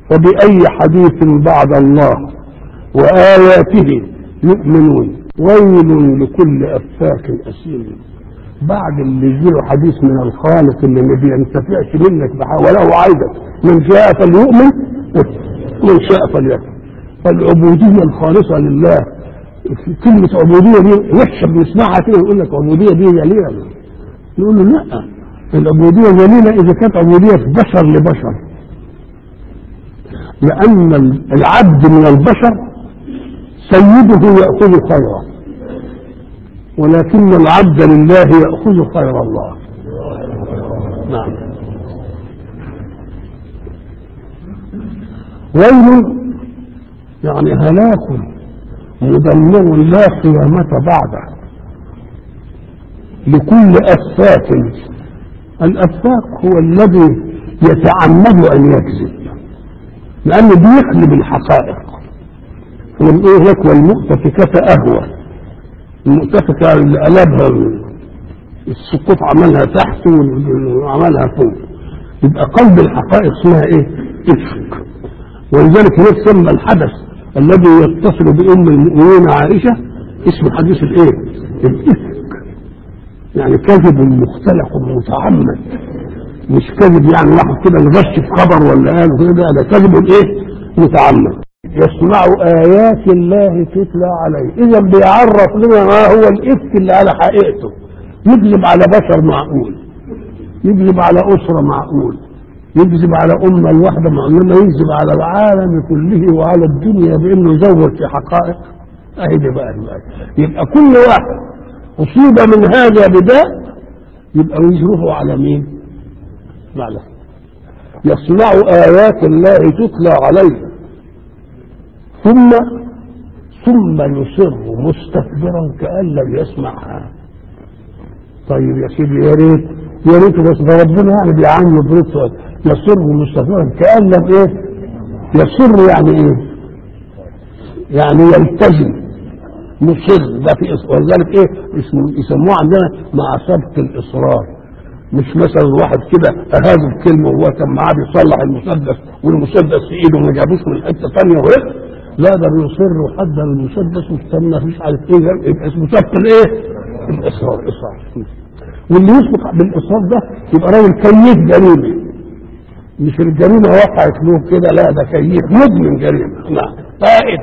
فبأي حديث بعد الله وآياته يؤمنون ويل لكل أفاك أثيم. بعد اللي يجيله حديث من الخالق اللي ما بينتفعش منك وله عايزك، من شاء فليؤمن ومن شاء فليكفر. فالعبودية الخالصة لله، كلمة عبودية دي وحشة بنسمعها كده يقول لك عبودية دي جليلة، نقول له لا، العبودية جليلة إذا كانت عبودية بشر لبشر، لأن العبد من البشر سيده يأخذ خيرا، ولكن العبد لله يأخذ خير الله. نعم. ويل يعني هلاك مدمر لا قيامة بعده لكل أفاك. الأفاك هو الذي يتعمد أن يكذب لأنه بيقلب الحقائق. ونقول لك والمؤتفكة أهوى، المؤتفكة اللي قلبها السقوط عملها تحت وعملها فوق، يبقى قلب الحقائق اسمها ايه؟ إفك. ولذلك يسمى الحدث الذي يتصل بأم المؤمنين عائشة اسم حديث الايه؟ الإفك. يعني كذب مختلق متعمد، مش كذب يعني واحد كده نغش في خبر ولا قال كده، ده كذب ايه؟ متعمد. يسمع آيات الله تتلى عليه، إذا بيعرف لنا ما هو الإفك اللي على حقيقته. يكذب على بشر معقول، يكذب على أسرة معقول، يكذب على أمة الواحدة معقول، لما يكذب على العالم كله وعلى الدنيا بأنه يزور في حقائق. أهدي بقى يبقى كل واحد أصيب من هذا بداء يبقى يجره على مين؟ على يسمع آيات الله تتلى عليه ثم يصر مستكبرا كأن لم يسمعها. طيب يا سيدي يا ريت بس ربنا يعني بيعاني بريت يصر مستكبرا كأن لم ايه؟ يصر يعني ايه؟ يعني يلتزم مصر، ده في ولذلك ايه يسموه عندنا مع سبق الاصرار. مش مثلا واحد كده اهاجم كلمه وهو كان معاه بيصلح المسدس والمسدس في ايده وما جابوش من حته ثانيه وهيك، لا ده بيصر وحضر المسدس واستنى مش عارف ايه، يبقى اسمه سبق الايه؟ الاصرار. واللي يسبق بالاصرار ده يبقى راجل كيف جريمه، مش الجريمه وقعت له كده، لا ده كيف مدمن جريمه. نعم قائد.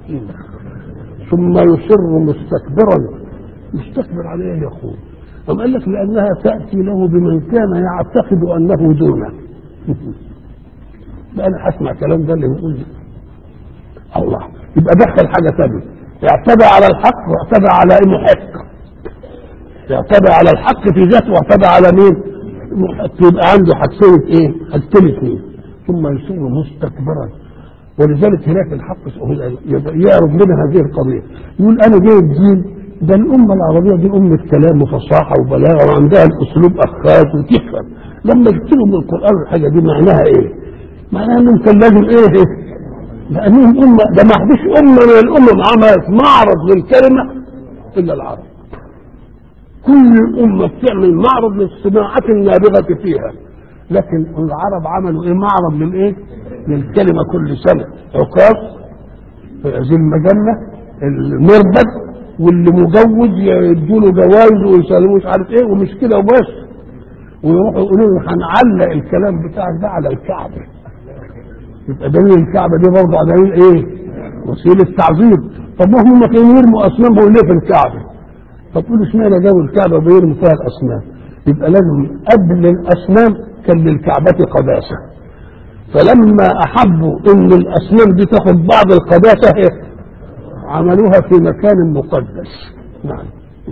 ثم يصر مستكبرا. مستكبر عليه يا اخوه؟ أم قال لك لأنها تأتي له بمن كان يعتقد أنه دونه. بقى أنا هسمع كلام ده اللي بيقول الله، يبقى دخل حاجة ثانية، اعتدى على الحق واعتدى على محق، اعتدى على الحق في ذاته واعتدى على مين؟ محق. يبقى عنده حاجتين ايه؟ حاجتين اثنين. ثم يصير مستكبرا. ولذلك هناك الحق يعرض لنا هذه القضية، يقول أنا جاي الدين ده الأمة العربية دي أمة كلام وفصاحة وبلاغة وعندها الأسلوب أخاذ وتفهم. لما يكتبوا من القرآن الحاجة دي معناها إيه؟ معناها إنهم كان لازم إيه؟ لأنهم أمة، ده ما فيش أمة من الأمم عملت معرض للكلمة إلا العرب. كل الأمة بتعمل معرض للصناعة النابغة فيها، لكن العرب عملوا إيه؟ معرض للإيه؟ للكلمة كل سنة. عكاظ زي المجلة المربد، واللي مجوز يدوا له جوائز ويسالوه مش عارف ايه، ومش كده وبس، ويروحوا يقولوا له هنعلق الكلام بتاعك ده على الكعبه. يبقى دليل الكعبه دي برضه دليل ايه؟ وسيله تعظيم. طب ما هم كانوا يرموا اصنامهم ليه في الكعبه؟ طب تقول اشمعنى جابوا الكعبه بيرموا فيها الاصنام؟ يبقى لازم قبل الاصنام كان للكعبه قداسه، فلما احبوا ان الاصنام دي تاخد بعض القداسه عملوها في مكان مقدس. نعم.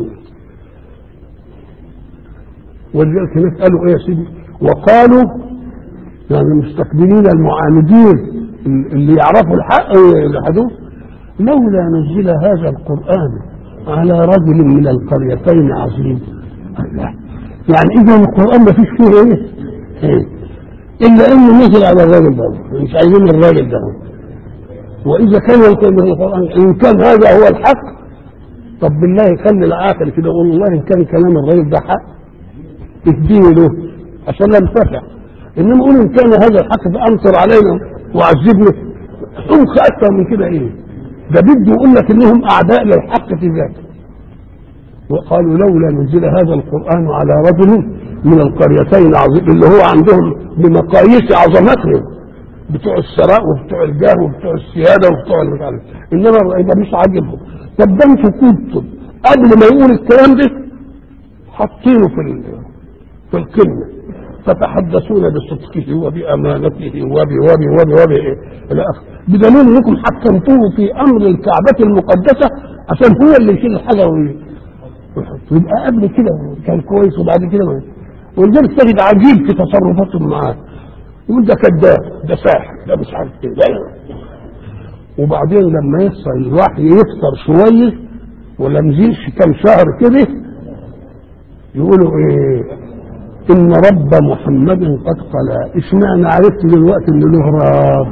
ولذلك الناس قالوا ايه يا سيدي؟ وقالوا يعني المستكبرين المعاندين اللي يعرفوا الحق يجحدوه، لولا نزل هذا القرآن على رجل من القريتين عظيم. يعني اذا القرآن ما فيش فيه ايه؟ الا انه نزل على الراجل ده، مش عايزين الراجل ده. وإذا كان القرآن إن كان هذا هو الحق، طب بالله خلي العاقل كده يقول والله إن كان كلام الرجل ده حق اديني له عشان ننتفع. إنما يقول إن كان هذا الحق فأمطر علينا وعذبني. حمق اكثر من كده ايه؟ ده بده يقول لك انهم اعداء للحق في ذاته. وقالوا لولا نزل هذا القران على رجل من القريتين عظيم، اللي هو عندهم بمقاييس عظمتهم بتوع الثراء وبتوع الجاه وبتوع السياده وبتوع المكان، انما يبقى مش عاجبهم. طب ده انتوا كنتم قبل ما يقول الكلام ده حاطينه في القمه، تتحدثون بصدقه وبامانته وب الى اخره، بدليل انكم حكمتوه في امر الكعبه المقدسه عشان هو اللي يشيل الحجر ويحط. يبقى قبل كده كان كويس وبعد كده ما. ولذلك تجد عجيب في تصرفاتهم معاه، يقول ده كذاب، ده ساحر، ده مش عارف ايه. وبعدين لما يحصل الوحي يكتر شويه ولا مزيدش كم شهر كده يقولوا ايه؟ ان رب محمد قد قلى. اشمعنى عرفت دلوقتي ان له رب؟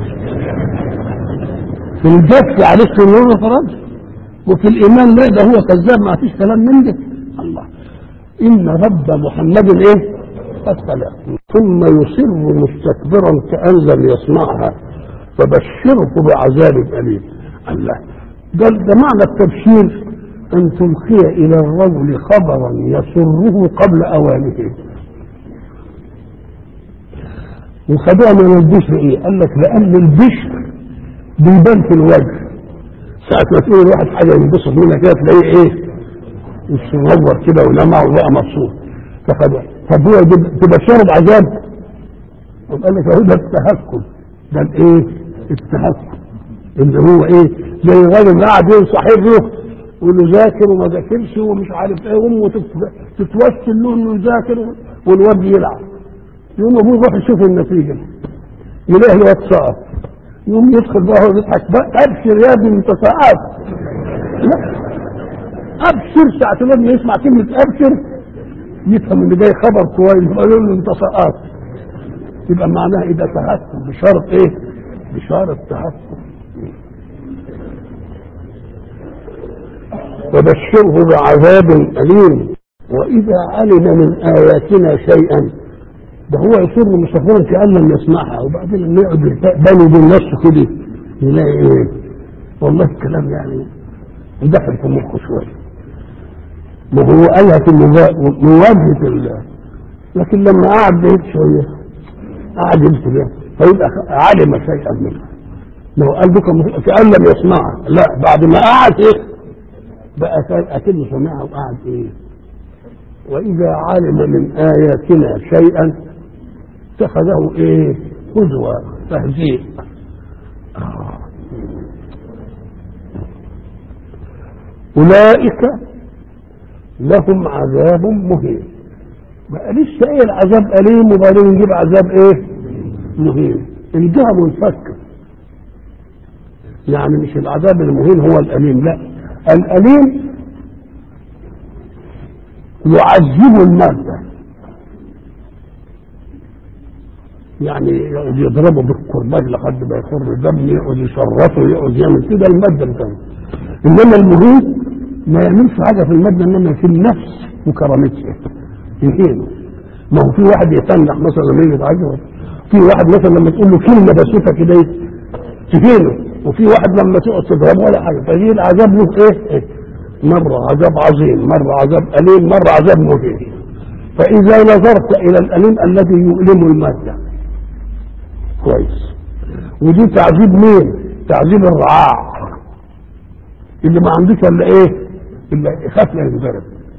في الجد عرفت ان له رب، وفي الايمان لا، ده هو كذاب، ما فيش كلام من ده. الله، ان رب محمد ايه؟ قد قلى. ثم يصر مستكبرا كأن لم يسمعها فبشره بعذاب أليم. الله، ده معنى التبشير أن تلقي إلى الرجل خبرا يسره قبل أوانه. وخدوها من البشر إيه؟ قال لك لأن البشر بيبان في الوجه، ساعة ما تقول الواحد حاجة ينبسط منها كده تلاقيه إيه؟ يصور كده ولمع وبقى مبسوط. فخدوها. طب هو تبشره بعذاب؟ قال لك اهو ده التهكم، ده الايه؟ التهكم اللي هو ايه؟ زي الراجل قاعد ينصح ابنه يقول له ذاكر وما ذاكرش ومش عارف ايه، وامه تتوسل له انه يذاكر والواد يلعب. يقوم ابوه يروح يشوف النتيجه يلاقي الواد سقط، يقوم يدخل بقى هو يضحك بقى، ابشر يا ابني انت سقطت. لا، ابشر ساعه الابن يسمع كلمه ابشر يفهم ان جاي خبر كويس، يقول له انت سقطت. يبقى معناها ايه؟ ده تهكم بشرط ايه؟ بشرط تهكم. وبشره بعذاب أليم وإذا علم من آياتنا شيئا. ده هو يصر مستكبرا كأن لم يسمعها، وبعدين لما يقعد بني بين نفسه كده يلاقي ايه؟ والله الكلام يعني يدخل في مخه شويه. ما هو قالها في مواجهه الله، لكن لما قعد بعيد شويه قعد يمسك فيبقى علم شيئا منه. لو قال بكم كأن لم يسمعها، لا، بعد ما قعد ايه؟ بقى اكنه سمعها وقعد ايه؟ واذا علم من اياتنا شيئا اتخذه ايه؟ هزوا، تهزيء. اولئك لهم عذاب مهين. بقى لسه ايه؟ العذاب اليم وبعدين نجيب عذاب ايه؟ مهين. الجهه منفكه، يعني مش العذاب المهين هو الاليم، لا، الاليم يعذب المادة، يعني يقعد يضربه بالقرباج لحد ما يخر دم، يقعد يشرفه، يقعد يعمل كده المادة بتاعته. انما المهين ما يعملش حاجة في المادة، انما في النفس وكرامتها يهينه. ما هو في واحد يتنح مثلا لما يجي يتعجب، في واحد مثلا لما تقول له كلمة بسيطة كده تهينه، وفي واحد لما تقعد تضربه ولا حاجة. فدي العذاب له ايه؟ مرة عذاب عظيم، مرة عذاب أليم، مرة عذاب مهين. فإذا نظرت إلى الأليم الذي يؤلم المادة كويس، ودي تعذيب مين؟ تعذيب الرعاع اللي ما عندوش الا ايه؟ الا يخاف لا ينضرب.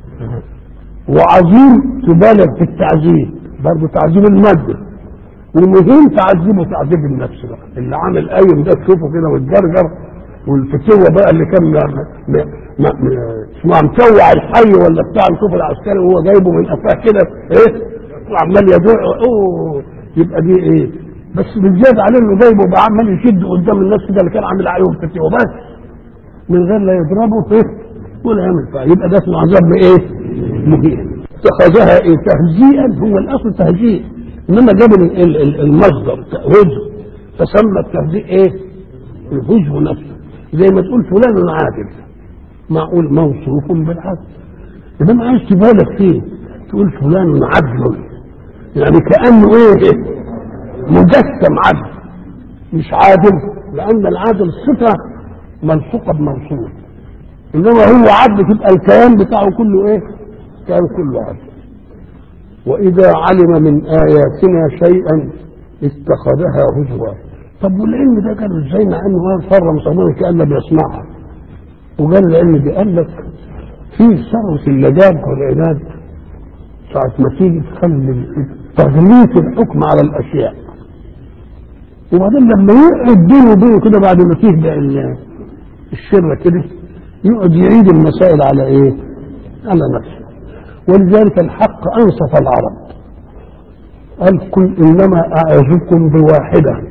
وعظيم تبالغ في التعذيب، برضه تعذيب المادة. ومهم تعذيبه تعذيب النفس بقى، اللي عامل قايم ده تشوفه كده والجرجر والفتوة بقى اللي كان اسمها متوع الحي ولا بتاع الكفر العسكري وهو جايبه من قفاه كده ايه وعمال يدور. اوه، يبقى دي ايه؟ بس بالزياده عليه انه جايبه بقى عمال يشد قدام الناس كده اللي كان عامل عليهم فتوة بس من غير لا يضربه ايه ولا يعمل فيها. يبقى ده اسمه عذاب ايه؟ مهين. اتخذها ايه؟ تهجيئا، هو الاصل تهجيء، انما جاب المصدر هجو فسمى التهجيء ايه؟ الهجو نفسه. زي ما تقول فلان عادل، معقول موصوف بالعدل، انما عايز تبالغ فيه تقول فلان عدل، يعني كانه ايه؟ مجسم عدل. مش عادل، لأن العادل صفة ملصوقة بموصول، إنما هو عدل تبقى الكيان بتاعه كله إيه؟ كان كله عدل. وإذا علم من آياتنا شيئا اتخذها هزوا. طب والعلم ده كان ازاي مع انه هو فر مصمم كأنه بيسمعها؟ وقال العلم دي قال لك في ثروة اللجاج والعناد ساعة ما تيجي تخلي تغليف الحكم على الأشياء، وبعدين لما يقعد بينه وبينه كده بعد ما تهدأ الشرة كده يقعد يعيد المسائل على ايه؟ على نفسه. ولذلك الحق أنصف العرب، قال قل إنما أعظكم بواحدة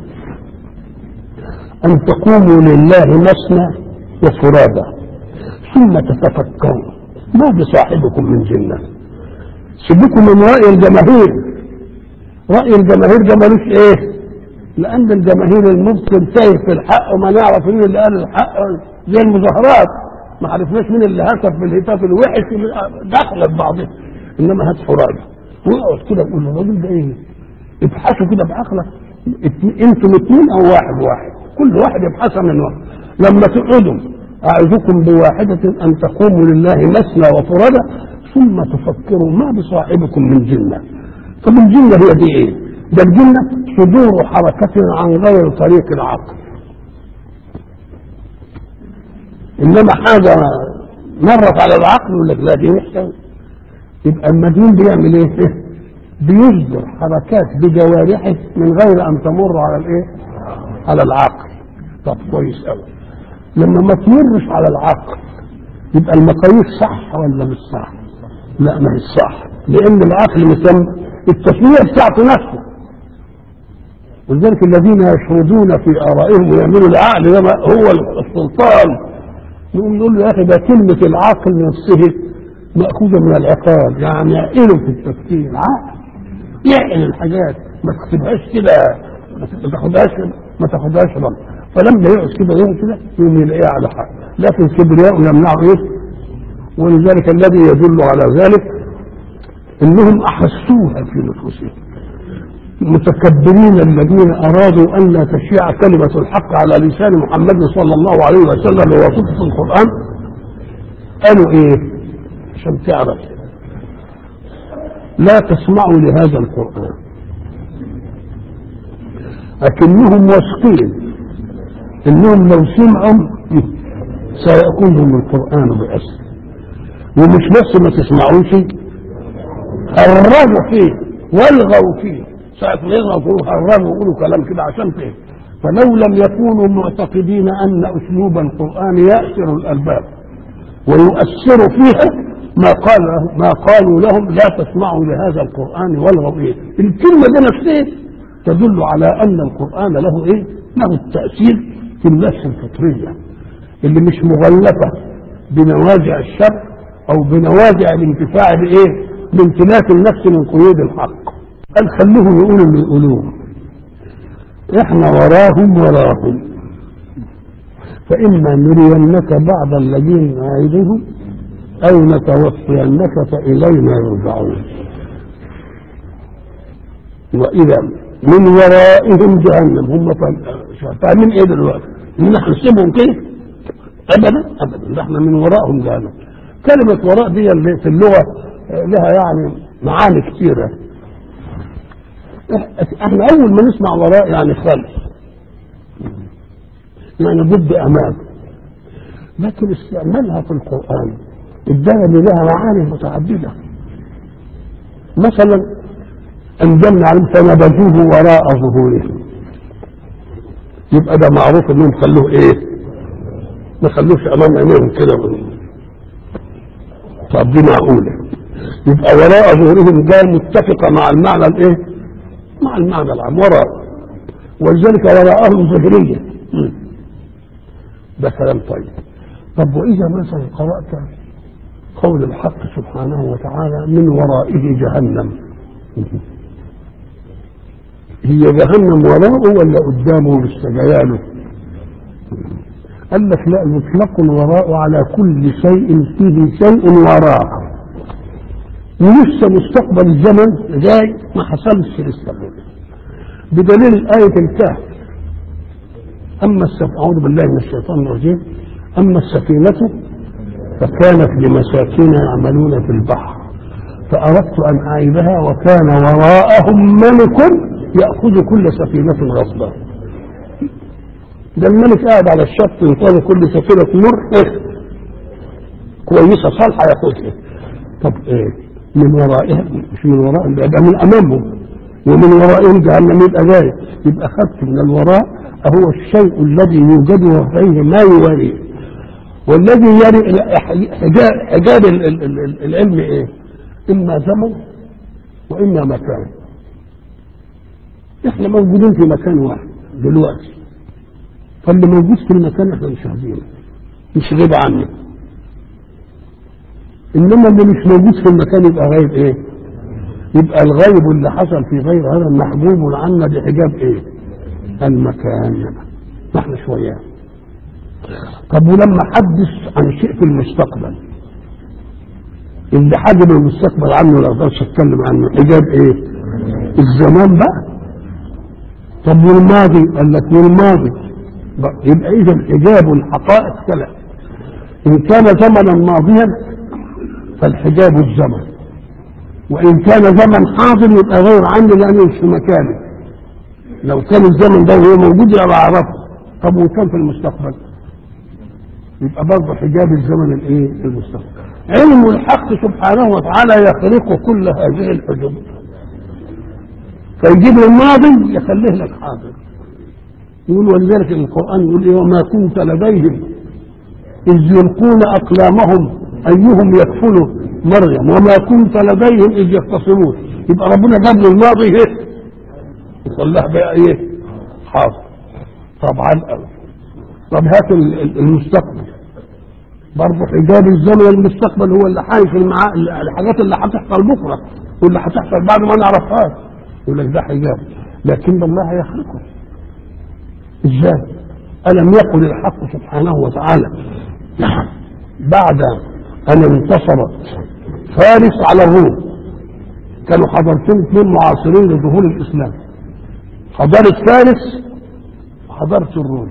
أن تقوموا لله مثنى وفرادى ثم تتفكروا ما بصاحبكم من جنة. سيبكم من رأي الجماهير، رأي الجماهير ده ملوش ايه؟ لأن الجماهير المبطل تايه في الحق وما نعرف مين اللي قال الحق، زي المظاهرات ما عرفناش مين اللي هتف بالهتاف الوحش داخله في بعضها. انما هات فرادى ويقعد كده يقول له الراجل ده ايه؟ ابحثوا كده بعقلك، انتم اثنين او واحد كل واحد يبحث من واحد. لما تقعدوا اعظكم بواحدة ان تقوموا لله مثنى وفرادى ثم تفكروا ما بصاحبكم من جنة. طب الجنة هي دي ايه؟ ده الجنة صدور حركة عن غير طريق العقل، انما حاجة مرت على العقل يقول لك لا دي وحشة. يبقى المجنون بيعمل ايه؟ بيصدر حركات بجوارحه من غير ان تمر على الايه؟ على العقل. طب كويس قوي. لما ما تمرش على العقل يبقى المقاييس صح ولا مش صح؟ لا ما هي صح، لان العقل مسمى التسميه بتاعته نفسه. ولذلك الذين يشردون في ارائهم ويعملوا العقل ده هو السلطان، نقول له يا اخي ده كلمه العقل نفسه مأخوذة من العقال، يعني يعقله في التفكير، عقل يعقل الحاجات، ما تكتبهاش كده، ما تاخدهاش رمز. فلما يقعد كده يوم يلاقيها على حق، لكن كبرياء يمنعه ايه؟ ولذلك الذي يدل على ذلك انهم احسوها في نفوسهم. المتكبرين الذين ارادوا ان لا تشيع كلمة الحق على لسان محمد صلى الله عليه وسلم ووصفه في القرآن قالوا ايه؟ عشان تعرف لا تسمعوا لهذا القرآن، لكنهم واثقين انهم لو سمعوا سيكون لهم القرآن بأسر، ومش بس ما تسمعوش هربوا فيه والغوا فيه، ساعة ما يغوا فيه هربوا ويقولوا كلام كده عشان فيه. فلو لم يكونوا معتقدين ان اسلوب القرآن يأسر الألباب ويؤثر فيها ما قالوا لهم لا تسمعوا لهذا القرآن والغوا ايه. الكلمة دي نفسها تدل على ان القرآن له ايه؟ له التأثير في النفس الفطرية اللي مش مغلفة بنوازع الشر او بنوازع الانتفاع بايه؟ بامتلاك النفس من قيود الحق. قال خلوهم يقولوا اللي يقولوه، احنا وراهم فإما نرينك بعض الذين نعيدهم أو نتوفينك فإلينا يرجعون. وإذا من ورائهم جهنم، هم فاهمين إيه دلوقتي؟ إن نحن نسيبهم كده؟ أبدا، نحن من ورائهم جهنم. كلمة وراء دي اللي في اللغة لها يعني معاني كثيرة. احنا أول ما نسمع وراء يعني خلف، يعني ضد أمام، لكن استعمالها في القرآن ادانا لها معاني متعددة. مثلا أنزلنا عليهم فنبذوه وراء ظهورهم، يبقى ده معروف انهم خلوه ايه؟ ما خلوش امام عينيهم كده. طب دي معقولة؟ يبقى وراء ظهورهم ده متفقة مع المعنى الايه؟ مع المعنى العام وراء، ولذلك وراءهم ظهرية. ده كلام طيب. طب وإذا مثلا قرأت قول الحق سبحانه وتعالى من ورائه جهنم، هي جهنم وراءه ولا قدامه بالسجيانه؟ قال لك لا، يطلق الوراء على كل شيء فيه شيء وراء ولسه مستقبل الزمن جاي ما حصلش لسه، بدليل آية الكهف أعوذ بالله من الشيطان الرجيم. أما السفينة فكانت لمساكين يعملون في البحر فأردت أن أعيبها وكان وراءهم ملك يأخذ كل سفينة غصبا. ده الملك قاعد على الشط ينتظر كل سفينة مر كويسة صالحة يأخذها. طب إيه من ورائها؟ مش من ورائهم، يبقى من أمامهم، ومن ورائهم جهنم يبقى جاي. يبقى خدت من الوراء هو الشيء الذي يوجد وفيه ما يواريه، والذي يري حجاب العلم ايه؟ اما زمن واما مكان. احنا موجودين في مكان واحد دلوقتي، فاللي موجود في المكان احنا مش عايزينه، مش غيب عنه. انما اللي مش موجود في المكان يبقى غايب ايه؟ يبقى الغيب اللي حصل في غير هذا محجوب عنا بحجاب ايه؟ المكان. نحن شويه. طب ولما حدث عن شيء في المستقبل، اللي حاجب المستقبل عنه لا اقدرش اتكلم عنه، حجاب ايه؟ الزمان بقى. طب والماضي؟ قال لك والماضي يبقى اذا حجاب الحقائق ثلاث. ان كان زمنا ماضيا فالحجاب الزمن، وان كان زمن حاضر يبقى غير عني لانه مش في مكانه. لو كان الزمن ده هو موجود يبقى اعرفه. طب وكان في المستقبل يبقى برضه حجاب الزمن الايه؟ المستقبل. علم الحق سبحانه وتعالى يخرق كل هذه الحجب، فيجيب الماضي يخليه لك حاضر. يقول ولذلك القرآن يقول ايه؟ وما كنت لديهم إذ يلقون أقلامهم أيهم يكفل مريم وما كنت لديهم إذ يختصمون. يبقى ربنا جاب له الماضي ايه؟ وخلاه بقى ايه؟ حاضر. طبعا طب هات المستقبل برضه حجاب الزمن. المستقبل هو اللي حايف الحاجات اللي هتحصل بكره واللي هتحصل بعد ما نعرفهاش، يقول لك ده حجاب. لكن الله يخلقه ازاي؟ ألم يقل الحق سبحانه وتعالى بعد أن انتصرت فارس على الروم، كانوا حضارتين اثنين معاصرين لظهور الإسلام، حضارة فارس وحضارة الروم.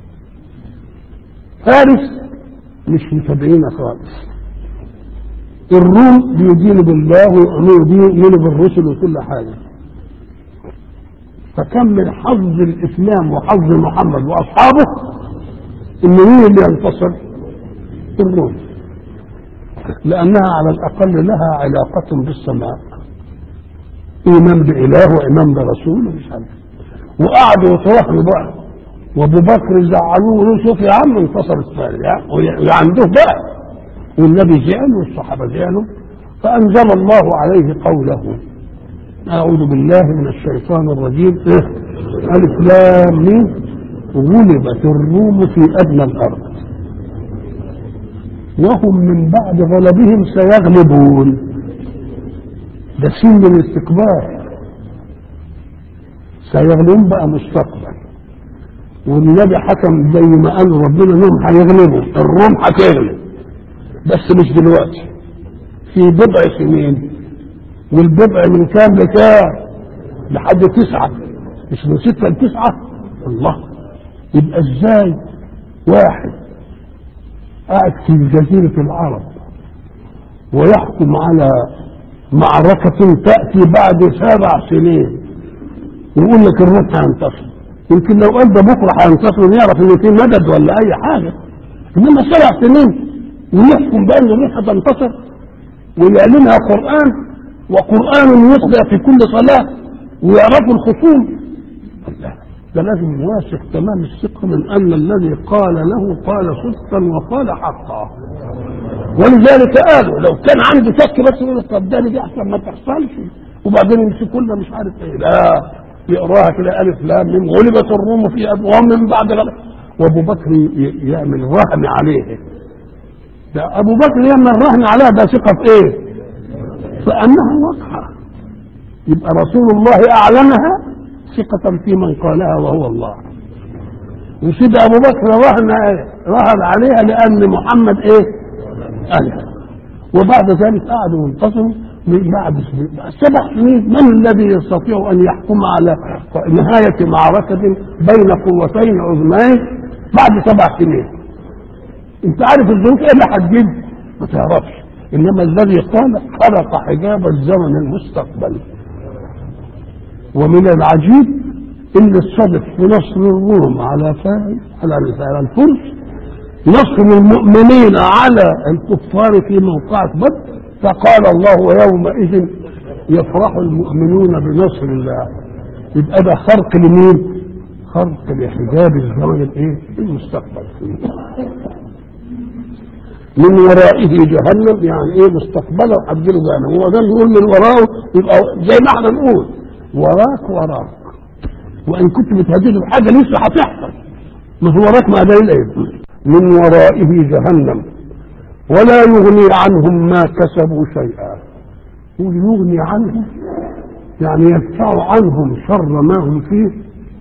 فارس مش متابعين خالص، الروم بيدينوا بالله ويؤمنوا بالرسل وكل حاجة. فكم من حظ الإسلام وحظ محمد وأصحابه إن مين اللي ينتصر؟ الروم، لأنها على الأقل لها علاقة بالسماء، إيمان بإله وإيمان برسول ومش عارف. وقعدوا يتوهموا بقى، وابو بكر زعلوه وقالوا شوف يا عم انتصرت فارس وعنده بقى، والنبي زعل والصحابه زعلوا، فانزل الله عليه قوله اعوذ بالله من الشيطان الرجيم الف لام ميم غلبت الروم في ادنى الارض وهم من بعد غلبهم سيغلبون. ده سين من الاستكبار، سيغلبون بقى مستقبل. والنبي حكم زي ما قال ربنا انهم هيغلبوا، الروم هتغلب بس مش دلوقتي، في بضع سنين. والبضع من كام لكام؟ لحد 9، مش من 6 ل9. الله، يبقى ازاي واحد قاعد في جزيرة العرب ويحكم على معركة تأتي بعد 7 سنين ويقول لك الروم هينتصر؟ يمكن لو قال ده بكره هينتصر نعرف ان في مدد ولا اي حاجه، انما 7 سنين ويحكم بان الروح هتنتصر ويعلنها قران، وقران يتلى في كل صلاه ويعرفوا الخصوم. ده لازم واثق تمام الثقه من ان الذي قال له قال صدقا وقال حقا. ولذلك قالوا لو كان عنده شك بس يقول طب ده دي احسن ما تحصلش، وبعدين يمسكوا لنا مش عارف ايه. لا، يقراها كده الف لام ميم غلبت الروم في ادوام من بعد غلب. وابو بكر يعمل رهن عليه. ده ابو بكر يعمل رهن عليها، ده ثقه في ايه؟ فانها واقعه. يبقى رسول الله اعلنها ثقه في من قالها وهو الله. وسيد ابو بكر رهن عليها لان محمد ايه؟ قالها. وبعد ذلك قعدوا ينتصروا بعد 7 سنين من الذي يستطيع ان يحكم على نهايه معركه بين قوتين عظمين بعد 7 سنين؟ انت عارف الظروف ايه اللي هتجيب؟ ما تعرفش. انما الذي قال خلق حجاب الزمن المستقبل. ومن العجيب ان الصدق في نصر الروم على الفرس، نصر المؤمنين على الكفار في موقعة بدر، فقال الله ويومئذ يفرح المؤمنون بنصر الله. يبقى ده خرق لمين؟ خرق لحجاب الزمن الايه؟ المستقبل. من ورائه جهنم، يعني ايه مستقبله وحجله جهنم. هو ده اللي يقول من وراه، يبقى زي ما احنا نقول وراك وان كنت بتهدده بحاجه لسه هتحصل، ما هو وراك ما دليل ايه. من ورائه جهنم ولا يغني عنهم ما كسبوا شيئا. يغني عنهم يعني يدفع عنهم شر ما هم فيه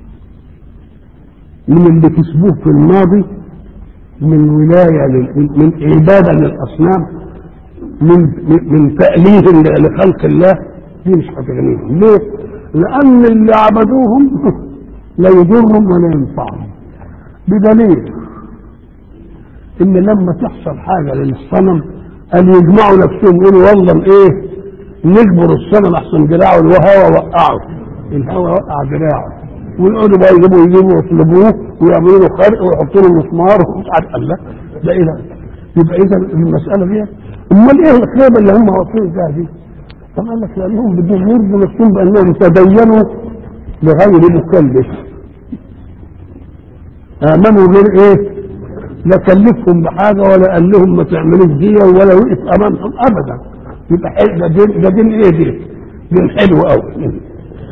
من اللي كسبوه في الماضي، من ولايه من عباده للاصنام، من تأليه لخلق الله، دي مش هتغنيهم. ليه؟ لان اللي عبدوهم لا يضرهم ولا ينفعهم. بدليل ان لما تحصل حاجه للصنم قال يجمعوا نفسهم يقولوا والله ايه نجبر الصنم احسن دراعه الهواء وقعه، الهواء وقع دراعه، ويقعدوا بقى يجيبوا يصلبوه ويعملوا له خرق ويحطوا له مسمار ومش عارف. الله ده ايه ده؟ يبقى اذا المساله دي امال ايه الخيبه اللي هم واقفين فيها دي؟ طب قال لك لانهم بدهم يرضوا نفسهم بانهم تدينوا لغير مكلف، امنوا غير ايه؟ لا كلفهم بحاجه ولا قال لهم ما تعملوش دي ولا وقف امامهم ابدا. يبقى ده دين ايه دين حلو قوي.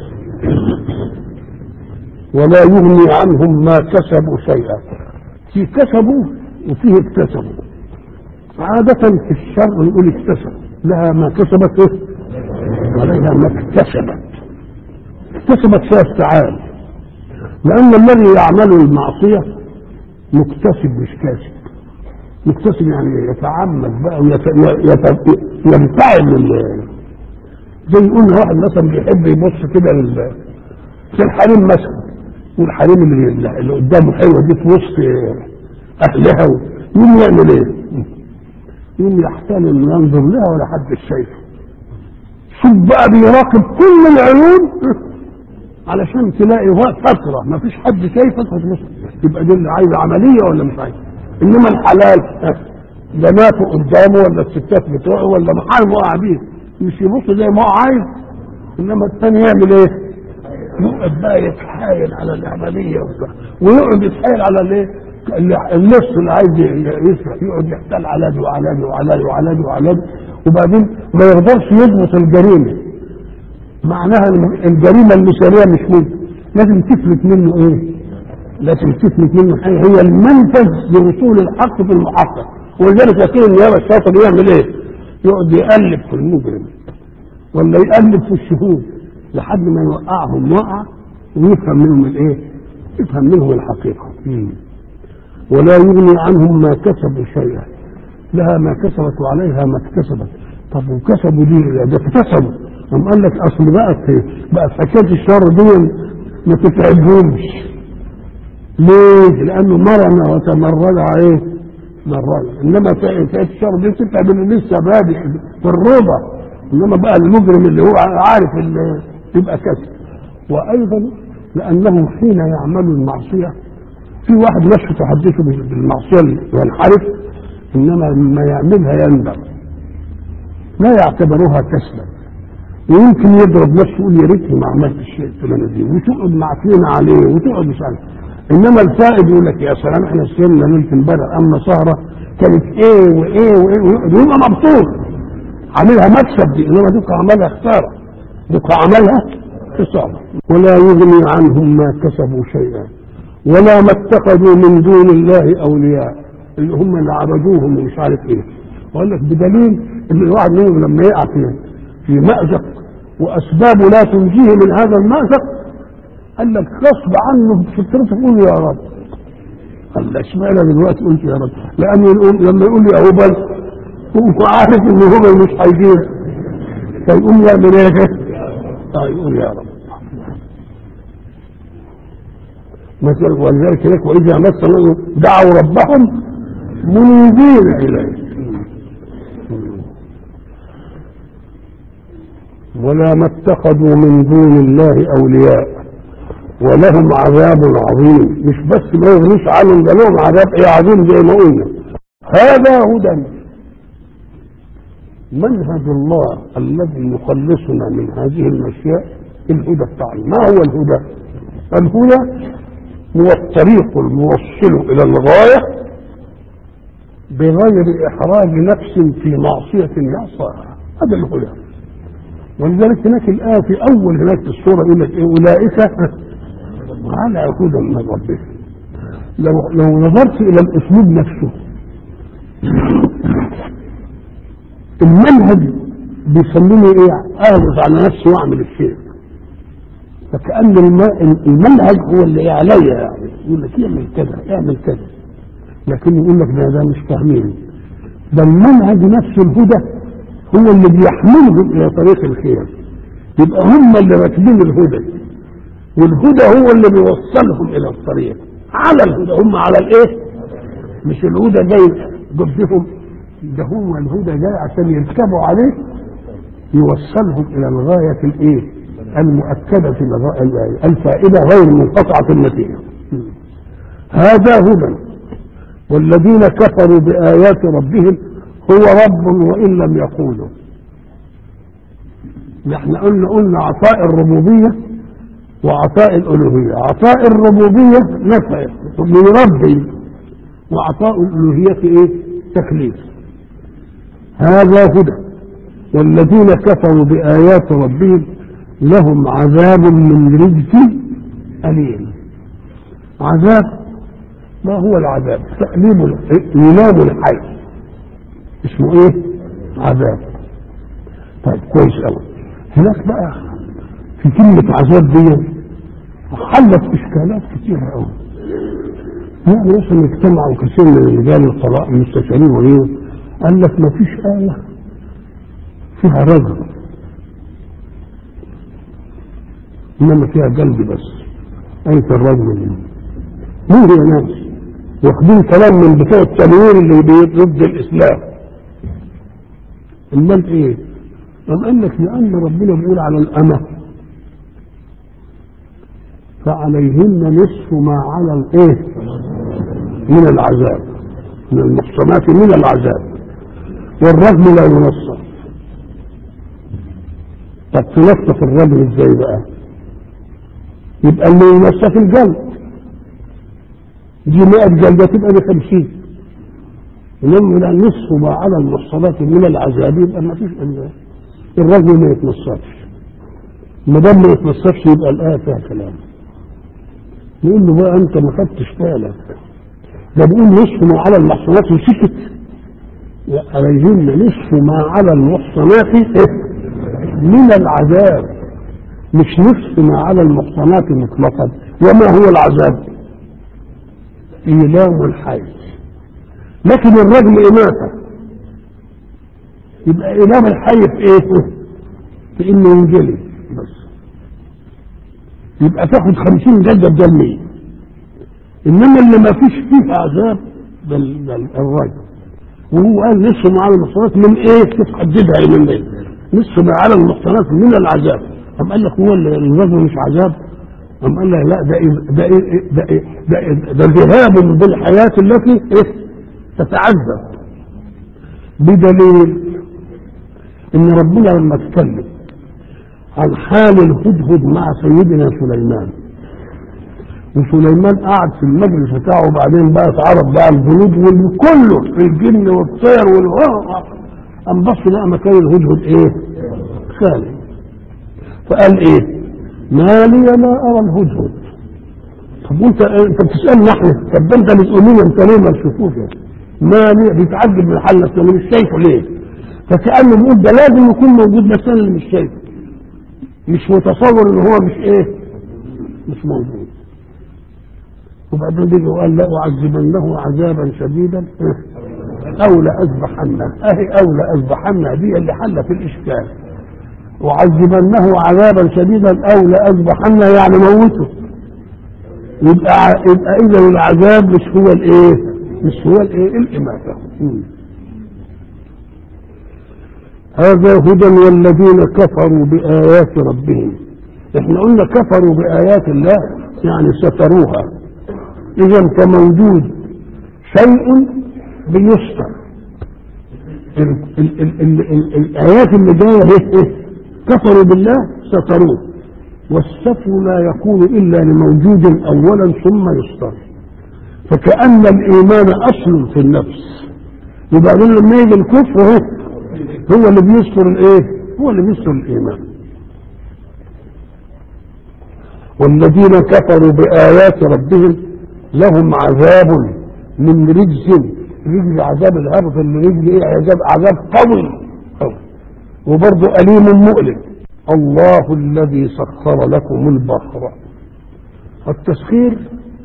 ولا يغني عنهم ما كسبوا شيئا. في كسبوا وفيه اكتسبوا. عادة في الشر نقول اكتسب، لها ما كسبت ايه؟ عليها ما اكتسبت. اكتسبت فيها استعان، لأن الذي يعمل المعصية مكتسب مش كاسب. مكتسب يعني يتعمد بقى وينفعل زي يقولنا واحد مثلا بيحب يبص كده في الحريم مثلا، والحريم اللي قدامه حلوه دي في وسط اهلها، يقوم يعمل ايه؟ يقوم يحتال انه ينظر لها ولا حد شايفه. شوف بقى بيراقب كل العيون علشان تلاقي فتره ما فيش حد شايفك فتبص. يبقى دي اللي عايز عمليه ولا مش عايز؟ انما الحلال بناته قدامه ولا الستات بتوعه ولا محارمه قاعدين مش يبص زي ما هو عايز. انما الثاني يعمل ايه؟ يقعد بقى يتحايل على العمليه ويقعد يتحايل على الايه؟ النص اللي عايز يسرق، يقعد يحتال على دي وعلى دي وعلى دي وعلى دي وعلى دي، وبعدين ما يقدرش يضبط الجريمه. معناها الجريمه المثاليه مش ممكن، لازم تفلت منه ايه؟ لازم تفلت منه حاجه هي المنفذ لوصول الحق في المحقق. ولذلك يكون النيابه الشاطر يعمل ايه؟ يقعد يقلب في المجرم ولا يقلب في الشهود لحد ما يوقعهم وقع ويفهم منهم الايه؟ يفهم منهم الحقيقه. ولا يغني عنهم ما كسبوا شيئا. لها ما كسبت وعليها ما اكتسبت. طب وكسبوا دي ده اكتسبوا. قام قال لك اصل بقت حكايه الشر دي ما تتعبهمش. ليه؟ لانه مرنا وتمرد عليه مرنا. انما حكايه الشر دي تتعب اللي لسه بادئ في الروضه. انما بقى المجرم اللي هو عارف اللي يبقى كسب. وايضا لانه حين يعمل المعصيه في واحد مش تحدثه بالمعصيه ينحرف، انما لما يعملها يندم لا يعتبرها كسبا، ويمكن يضرب نفسه يقول يا ريتني ما عملت الشيء الفلاني دي، وتقعد معفين عليه وتقعد مش عارف. انما الفائد يقول لك يا سلام احنا سهرنا ليله امبارح اما سهره كانت ايه وايه وايه، ويبقى مبسوط عاملها مكسب دي. انما دوك عملها خساره، دوك عملها خساره. ولا يغني عنهم ما كسبوا شيئا ولا ما اتخذوا من دون الله اولياء اللي هم اللي عبدوهم ومش عارف ايه. واقول لك بدليل ان الواحد منهم لما يقع في مأزق واسبابه لا تنجيه من هذا المأزق قال لك غصب عنه فطرته تقول يا رب. قال له اشمعنى دلوقتي قلت يا رب؟ لانه لما يقول يا هبل هو عارف ان هبل مش هيجيب، فيقوم يعمل ايه؟ يقول يا رب. مثلا ولذلك هناك واذا مس دعوا ربهم منيبين اليه ولا ما اتخذوا من دون الله اولياء ولهم عذاب عظيم. مش بس ما يغنيش عنهم، ده لهم عذاب عظيم زي ما قلنا. هذا هدى منهج الله الذي يخلصنا من هذه المشياء. الهدى بتاعنا ما هو الهدى؟ الهدى هو الطريق الموصل الى الغايه بغير احراج نفس في معصيه يعصاها. هذا الهدى. ولذلك هناك الآية في أول هناك في السورة يقول لك أولئك على هدى من ربهم. لو نظرت إلى الأسلوب نفسه المنهج بيسميني إيه؟ أهرس على نفسي وأعمل الشيء. فكأن المنهج هو اللي عليا، يعني يقول لك اعمل كذا اعمل كذا، لكن يقول لك ده مش فاهمين. ده المنهج نفسه الهدى هو اللي بيحملهم الى طريق الخير. يبقى هم اللي راكبين الهدى، والهدى هو اللي بيوصلهم الى الطريق. على الهدى هم على الايه؟ مش الهدى جاي ضدهم، ده هو الهدى جاي عشان يركبوا عليه يوصلهم الى الغايه الايه؟ المؤكده في الفائده غير منقطعه النتيجه. هذا هدى. والذين كفروا بايات ربهم هو رب وإن لم يقولوا. نحن قلنا عطاء الربوبية وعطاء الألوهية. عطاء الربوبية نفع يربي، وعطاء الألوهية ايه؟ تكليف. هذا هدى. والذين كفروا بآيات ربهم لهم عذاب من رجس أليم. عذاب ما هو العذاب؟ ينام الحي اسمه ايه؟ عذاب. طيب كويس قوي. هناك بقى في كلمة عذاب دي حلت اشكالات كتيرة قوي. يعني مثلا اجتمعوا كثير من رجال القضاء المستشارين وغيره قال لك ما فيش آية فيها رجل انما فيها قلب بس. آية الرجل دي مين يا ناس؟ واخدين كلام من بتوع التنوير اللي ضد الاسلام. امال ايه؟ قال لك لان ربنا بيقول على الامه فعليهن نصف ما على الايه من العذاب، من المحصنات من العذاب، والرجل لا ينصف. طب تنصف الرجل ازاي بقى؟ يبقى اللي ينصف الجلد دي 100 جلده تبقى ب 50. انما نصف ما على المحصنات من العذاب يبقى ما فيش الا الرجل ما يتنصفش. ما دام ما يتنصفش يبقى الايه فيها كلام. نقول له بقى انت ما خدتش بالك، ده بيقول نصف ما على المحصنات وسكت. عليهن نصف ما على المحصنات من العذاب، مش نصف ما على المحصنات مطلقا. وما هو العذاب؟ إيلام الحي. لكن الرجل إماتة، يبقى إيلام الحي في إيه؟ في إنه ينجلي بس، يبقى تاخد 50 جلدة بدل 100. إنما اللي ما فيش فيه عذاب الرجل. وهو قال نصف ما على المحصنات من إيه؟ تحددها من إيه؟ نصف ما على المحصنات من العذاب. أم قال لك هو الرجل مش عذاب؟ أم قال لك لا، ده ذهاب بالحياة التي تتعذب. بدليل ان ربنا لما اتكلم عن حال الهدهد مع سيدنا سليمان، وسليمان قعد في المجلس بتاعه وبعدين بقى اتعرض بقى الجنود وكله في الجن والطير انبص بقى مكان الهدهد ايه؟ خالي. فقال ايه؟ ما لي لا ارى الهدهد. طب انت بتسالني احنا؟ طب انت بتقول لي انت ليه ما تشوفوش؟ ما لي بيتعجب من حالك انا مش شايفه ليه؟ فكأنه بيقول ده لازم يكون موجود بس انا اللي مش شايفه، مش متصور ان هو مش ايه؟ مش موجود. وبعدين بيجي وقال لا اعذبنه عذابا شديدا او لاذبحنه. اهي او لاذبحنه دي اللي حل في الاشكال. وعذبنه عذابا شديدا او لاذبحن يعني موته. يبقى اذا العذاب مش هو الاماته. هذا هدى والذين كفروا بايات ربهم. احنا قلنا كفروا بايات الله يعني ستروها. اذا كموجود شيء بيستر. الايات اللي جايه كفروا بالله ستروه، والستر لا يكون الا لموجود اولا ثم يستر. فكأن الايمان اصل في النفس، يبقى لما يجي الكفر هو اللي بيستر هو اللي بيستر الايمان. والذين كفروا بايات ربهم لهم عذاب من رجز عذاب الهبط من رجل عذاب قوي وبرضه أليم مؤلم. الله الذي سخر لكم البحر. التسخير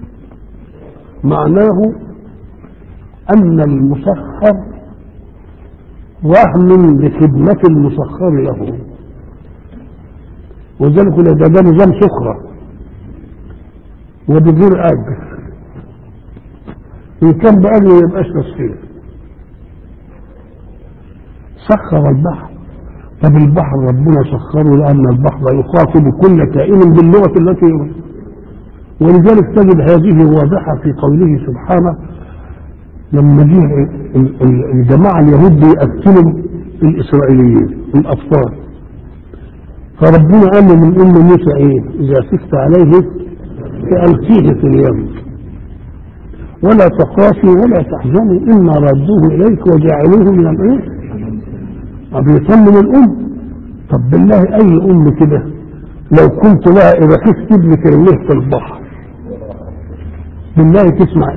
معناه أن المسخر وهم لخدمة المسخر له، وذلك ده نظام سخرة وبغير أجر. إن كان بأجر ما يبقاش تسخير. سخر البحر. طب البحر ربنا سخره لأن البحر يخاطب كل كائن باللغة التي يريد، ولذلك تجد هذه واضحة في قوله سبحانه لما جه الجماعة اليهود بيقتلوا الإسرائيليين الأطفال، فربنا قال من أم موسى إذا خفت عليه فألقيه في اليم ولا تخافي ولا تحزني إنا رادوه إليك وجعلوه من بيطمن الأم. طب بالله أي أم كده لو كنت لها إذا خفت ابنك رميه في البحر بالله تسمع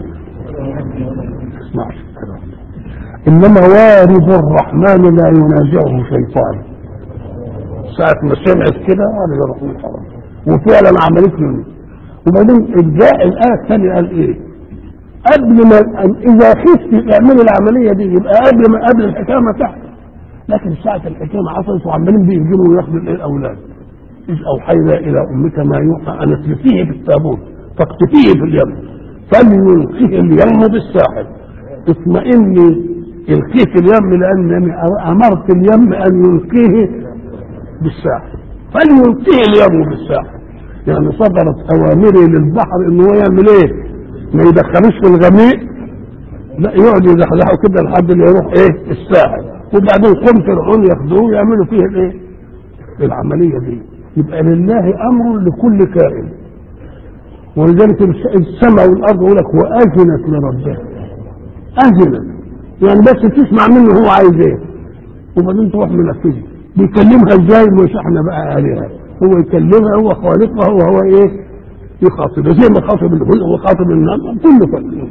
إنما وارد الرحمن لا ينازعه شيطان. ساعة ما سمعت كده وارد الرحمن حرام وفعلا عملت له. وبعدين جاء الآية الثانية قال قبل ما إذا خفت اعمل العملية دي يبقى قبل الحكاية ما تحصل. لكن ساعة الحكاية ما حصلت وعمالين بيجيبوا وياخدوا الأولاد. إذ أوحينا إلى أمك ما يوحى أن اقذفيه بالتابوت فاقذفيه في اليم فليلقيه اليم بالساحل. اطمئني القيه في اليم لأنني أمرت اليم أن يلقيه بالساحل فليلقيه اليم بالساحل. يعني صدرت أوامري للبحر إن هو يعمل ما يدخلوش في الغميق، لا يقعد يزحزحوا كده لحد اللي يروح الساحل، وبعدين قوم فرعون ياخدوه ويعملوا فيه العمليه دي. يبقى لله امر لكل كائن. ولذلك السماء والارض يقول لك واذنت لربها. اذنت يعني بس تسمع منه هو عايز وبعدين تروح منفذه. بيكلمها ازاي؟ مش احنا بقى عليها، هو يكلمها، هو خالقها، وهو يخاطبها زي ما خاطب الهدى وخاطب الناس كله كله.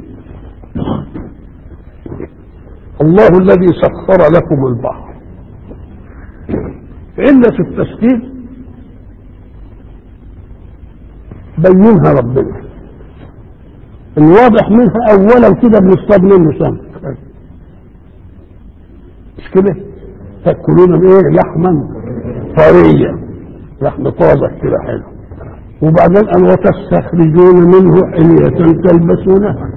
الله الذي سخر لكم البحر. علة التسخير بينها ربنا. الواضح منها اولا كده بنصطاد منه سمك مش كده؟ تاكلون لحما طريا، لحم طازج كده حلو. وبعدين قال وتستخرجون منه حلية تلبسونها.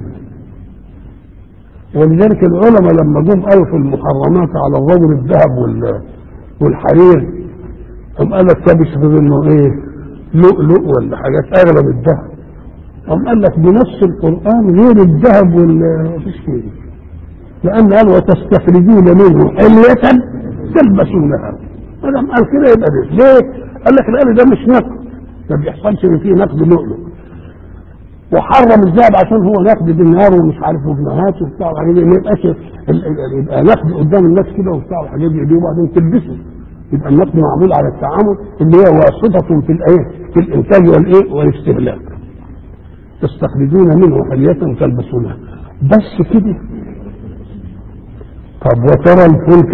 ولذلك العلماء لما جم قالوا في المحرمات على الرجل الذهب والحرير قام قال لك لابس منه لؤلؤ ولا حاجات اغلب الذهب. قام قال لك بنص القران غير الذهب مفيش فيه، لان قال وتستخرجون منه حلية تلبسونها. ما قال كده يبقى ده ليه؟ قال لك لان ده مش نقد، ما بيحصلش ان فيه نقد لؤلؤ. وحرم الذهب عشان هو نقد بالنار ومش عارف وبنهات وبتاع الحاجات دي، ما يبقاش يبقى نقد قدام الناس كده وبتاع الحاجات دي وبعدين تلبسه. يبقى النقد معمول على التعامل اللي هي واسطة في الانتاج والاستهلاك. تستخرجون منه حلية تلبسونها بس كده. طب وترى الفلك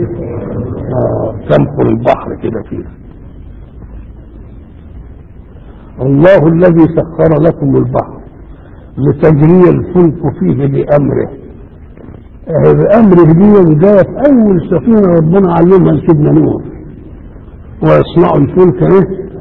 تنقل البحر كده فيه. الله الذي سخر لكم البحر لتجري الفلك فيه بأمره. بأمره دي جاءت أول سفينة ربنا علمها لسيدنا نوح. ويصنع الفلك ايه؟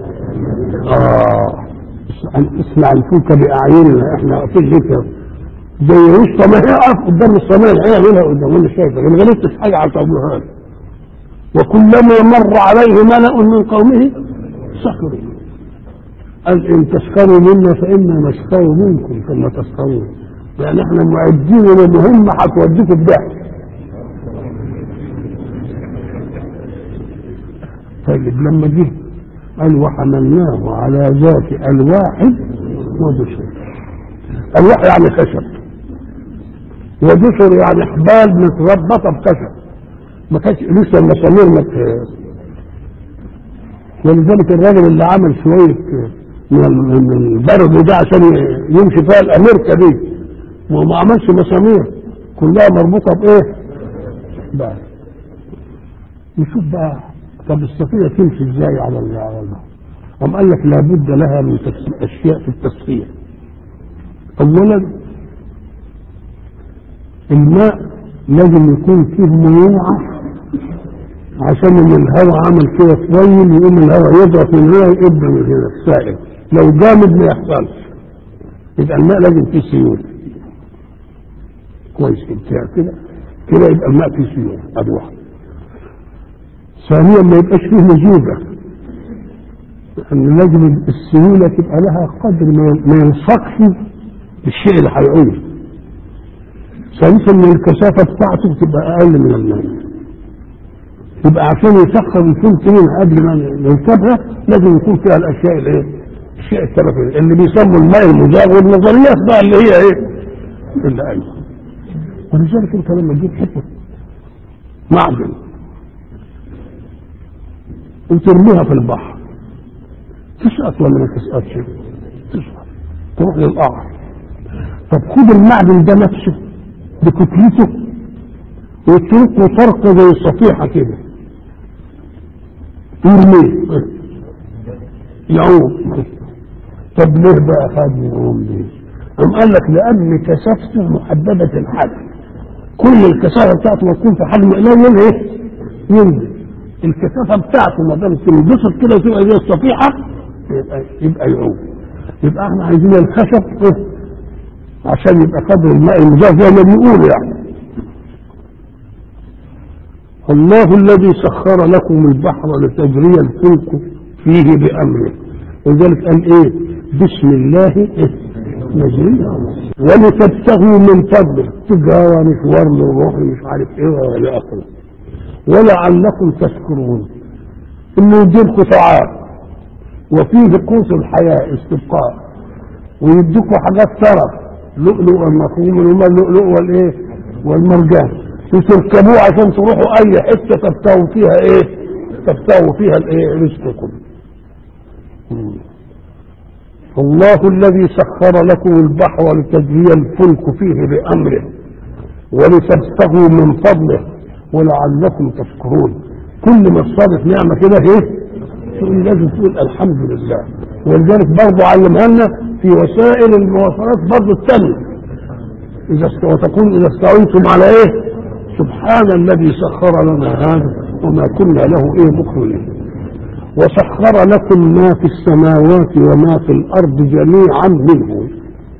اصنع الفلك باعيننا، احنا واقفين هيك زي وسط ما هي اقف قدام الصنايع الحقيقه منها قدام وانا شايفه ما غلطتش حاجه على طابلوها. وكلما مر عليه ملأ من قومه سخروا، قال ان تسخروا منا فانا نسخر منكم كما تسخرون، يعني احنا معدين لمهمه هتوديكم الضحك. طيب لما جه قال وحملناه على ذات الواح ودسر. الواح يعني خشب، ودسر يعني حبال متربطه بخشب، ما كانش لسه المسامير ولذلك الراجل اللي عمل شويه من البرد ده عشان يمشي فيها الامريكا دي وما عملش مسامير كلها مربوطه بايه؟ بقى نشوف بقى طب السفينه تمشي ازاي على البحر؟ قام قال لك لابد لها من اشياء في التسخير. اولا الماء لازم يكون فيه ميوعه، عشان من الهواء عمل كده طويل يقوم الهواء يضغط من هنا يبدا من هنا السائل، لو جامد ما يحصلش. يبقى الماء لازم فيه سيول كويس كده كده يبقى الماء فيه سيول. ادي واحد. ثانيا ما يبقاش فيه نزوجه، لان لازم السيوله تبقى لها قدر ما يلصقش بالشيء اللي هيعوز. ثالثا ان الكثافه بتاعته تبقى اقل من الماء، يبقى عشان يسخر الفلك هنا قبل ما يركبها لازم يكون فيها الاشياء الايه؟ الاشياء الثلاثه اللي بيسموا الماء المزاغ والنظريات بقى اللي هي ايه؟ اللي ايوه. ولذلك انت لما تجيب حته معدن وترميها في البحر تسقط ولا ما تسقطش؟ تسقط، تروح للقعر. طب خد المعدن ده نفسه بكتلته وتركه طرقه زي الصفيحه كده يرميه يعوم. طب ليه بقى خد يعوم ليه؟ قام قال لك لان كثافته محدده الحجم، كل الكثافه بتاعته ما تكون في حجم قليل ايه؟ ينزل. الكثافه بتاعته ما دام تنبسط كده وتبقى زي الصفيحه يبقى يعوم. يبقى احنا عايزين الخشب عشان يبقى قدر الماء المزاج زي ما بيقولوا يعني. الله الذي سخر لكم البحر لتجري الفلك فيه بأمره، ولذلك قال ايه؟ بسم الله مجريها ولتبتغوا من فضله، تجارة مشوار للروح مش عارف ايه ولا اخره، ولعلكم تشكرون. انه يديلكم طعام وفيه قوس الحياة استبقاء، ويديكم حاجات ترف لؤلؤ المفهوم اللي هما اللؤلؤ والايه؟ والمرجان، وتركبوه عشان تروحوا اي حته تبتغوا فيها ايه؟ تبتغوا فيها الايه؟ رزقكم. الله الذي سخر لكم البحر لتجري الفلك فيه بامره ولتبتغوا من فضله ولعلكم تشكرون. كل ما تصادف نعمه كده ايه؟ لازم تقول الحمد لله. ولذلك برضه علمها لنا في وسائل المواصلات برضه الثانيه وتقول اذا استعنتم على ايه؟ سبحان الذي سخر لنا هذا وما كنا له ايه مقرنين، وسخر لكم ما في السماوات وما في الارض جميعا منه.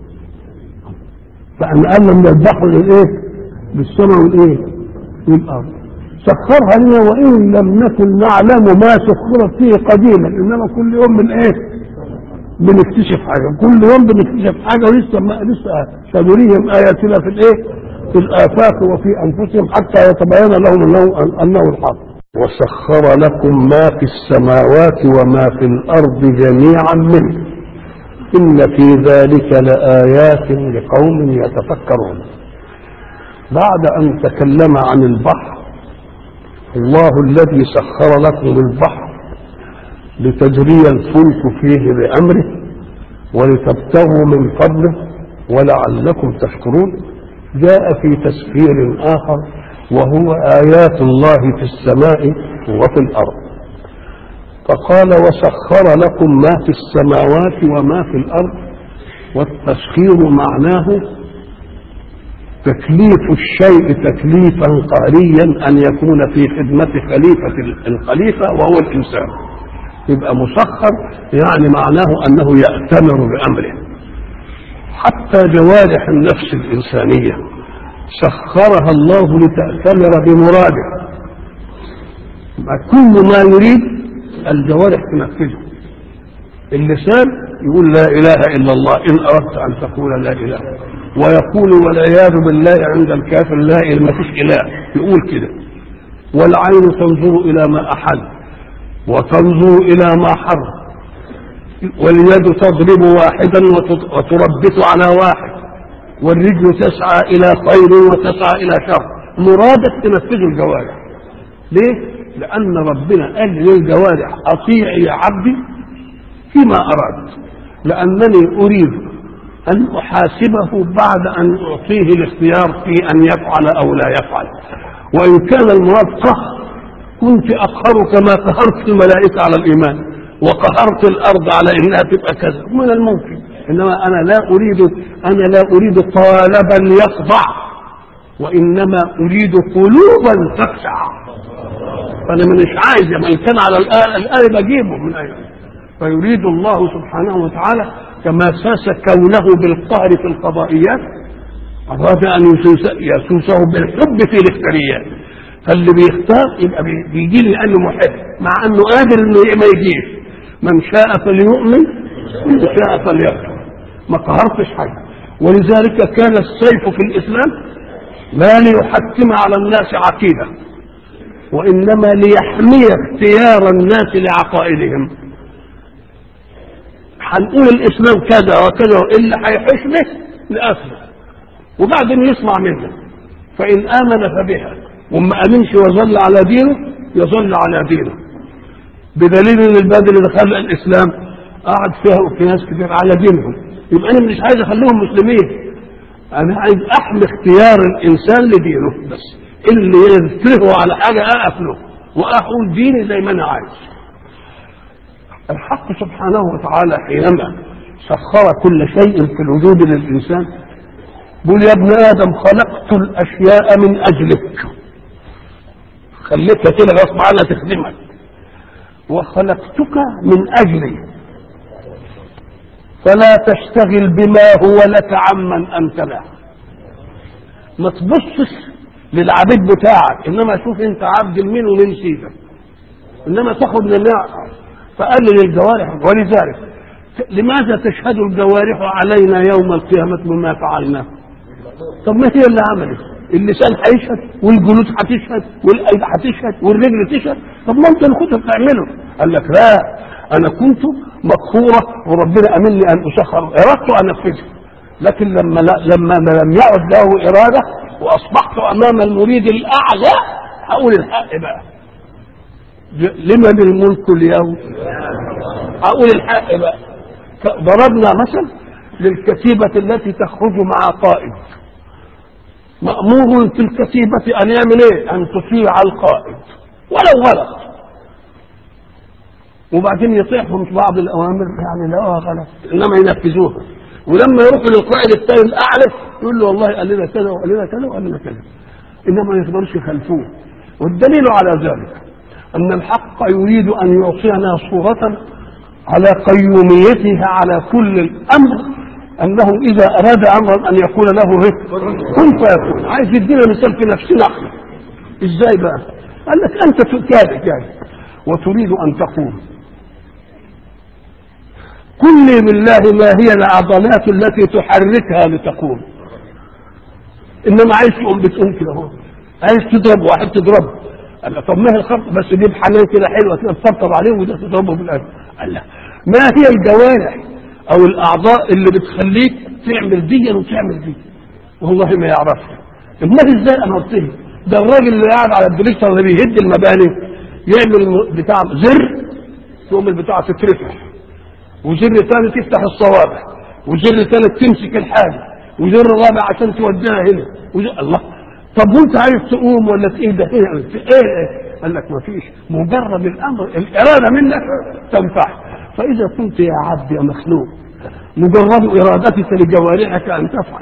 فأنا قال من البحر للايه؟ للسماء والايه؟ والارض. سخرها لنا وان لم نكن نعلم ما سخرت فيه قديما، انما كل يوم من ايه؟ بنكتشف حاجه، كل يوم بنكتشف حاجه، لسه سنريهم اياتنا في الايه؟ في الآفاق وفي أنفسهم حتى يتبين لهم أنه الحق. وسخر لكم ما في السماوات وما في الأرض جميعا منه إن في ذلك لآيات لقوم يتفكرون. بعد أن تكلم عن البحر، الله الذي سخر لكم البحر لتجري الفلك فيه بأمره ولتبتغوا من فضله ولعلكم تشكرون، جاء في تسخير آخر وهو آيات الله في السماء وفي الأرض، فقال وسخر لكم ما في السماوات وما في الأرض. والتسخير معناه تكليف الشيء تكليفا قهريا أن يكون في خدمة خليفة الخليفة وهو الإنسان. يبقى مسخر يعني معناه أنه يأتمر بأمره. حتى جوارح النفس الإنسانية سخرها الله لتأتمر بمراده، كل ما يريد الجوارح تنفذه. اللسان يقول لا إله إلا الله إن أردت أن تقول لا إله، ويقول والعياذ بالله عند الكافر لا إله ما فيش إله، يقول كده. والعين تنظر إلى ما أحل وتنظر إلى ما حرم، واليد تضرب واحدا وتربت على واحد، والرجل تسعى إلى خير وتسعى إلى شر. مرادك تنفذ الجوارح. ليه؟ لأن ربنا قال للجوارح أطيعي يا عبدي فيما أراد، لأنني أريد أن أحاسبه بعد أن أعطيه الاختيار في أن يفعل أو لا يفعل. وإن كان المراد قهر كنت أقهر كما قهرت الملائكة على الإيمان وقهرت الأرض على إنها تبقى كذا من الممكن. إنما أنا لا أريد طالبا يخضع، وإنما أريد قلوبا تخشع. فأنا مش عايز من كان على الآن بجيبه من أين. فيريد الله سبحانه وتعالى كما ساس كونه بالقهر في القضائيات أراد أن يسوسه بالحب في الاختياريات. فاللي بيختار يبقى بيجي لي لأنه محب، مع أنه قادر إنه ما يجيش. من شاء فليؤمن ومن شاء فليكفر. ما قهرتش حاجة. ولذلك كان السيف في الإسلام لا ليحكم على الناس عقيدة، وإنما ليحمي اختيار الناس لعقائدهم. هنقول الإسلام كذا وكذا اللي هيحش به لأسمع، وبعدين يسمع منه، فإن آمن فبها، وما آمنش وظل على دينه يظل على دينه. بدليل ان البلد اللي دخل الإسلام قعد فيها في ناس كتير على دينهم. يبقى أنا مش عايز أخليهم مسلمين، أنا عايز أحمي اختيار الإنسان لدينه بس. اللي يذكره على حاجة أقف له وأقول ديني زي ما أنا عايز. الحق سبحانه وتعالى حينما سخر كل شيء في الوجود للإنسان بيقول يا ابن آدم خلقت الأشياء من أجلك، خليتها كده غصب عنها تخدمك، وخلقتك من أجلي، فلا تشتغل بما هو لك عمن أنت له. ما تبصش للعبيد بتاعك، إنما شوف أنت عبد لمين ومين سيدك، إنما تاخد لله. فقلل الجوارح. ولذلك لماذا تشهد الجوارح علينا يوم القيامة بما فعلنا؟ طب ما هي اللي عملت؟ اللسان هيشهد والجلود هتشهد والايد هتشهد والرجل تشهد. طب ما انت اللي كنت بتعمله. قال لك لا، انا كنت مقهورة وربنا امن لي ان اسخر، اردت ان انفذه، لكن لما لم يعد له اراده واصبحت امام المريد الاعلى هقول الحق بقى. لمن الملك اليوم؟ هقول الحق بقى. ضربنا مثل للكتيبة التي تخرج مع قائد، مأمور في الكتيبة أن يعمل إيه؟ أن تطيع القائد ولو غلط، وبعدين يطيعهم في بعض الأوامر يعني لا غلط إنما ينفذوها. ولما يروح للقائد الثاني الأعلى يقول له والله قال لنا كذا وقال لنا كذا وقال لنا كذا، إنما ما يقدرش يخالفوه. والدليل على ذلك أن الحق يريد أن يعطينا صورة على قيوميته على كل الأمر، أنه إذا أراد أمرا أن يقول له كن فيكون. عايز يدينا مثال في نفسنا احنا. إزاي بقى؟ قال لك أنت كاذب وتريد أن تقول قل لي بالله ما هي العضلات التي تحركها لتقول. إنما عايز تقوم بتقوم كده اهو، عايز تضرب واحد تضربه. قال له طب ما هي الخط بس دي بحنان كده حلوه كده تطبطب عليه وده تضربه بالقلب. قال له ما هي الجوارح او الاعضاء اللي بتخليك تعمل دي وتعمل دي؟ والله ما يعرفها. امال ازاي انا قلت له ده الراجل اللي قاعد على الدريكتور اللي بيهد المباني يعمل بتاع زر يقوم البتاع تترفع، وزر ثاني تفتح الصوابع، وزر ثالث تمسك الحاجه، وزر رابع عشان توديها هنا الله. طب وانت عايز تقوم ولا ايه ده ايه؟ قال لك ما فيش، مجرد الامر الاراده منك تنفع. فاذا كنت يا عبد يا مخلوق مجرد ارادتك لجوارحك ان تفعل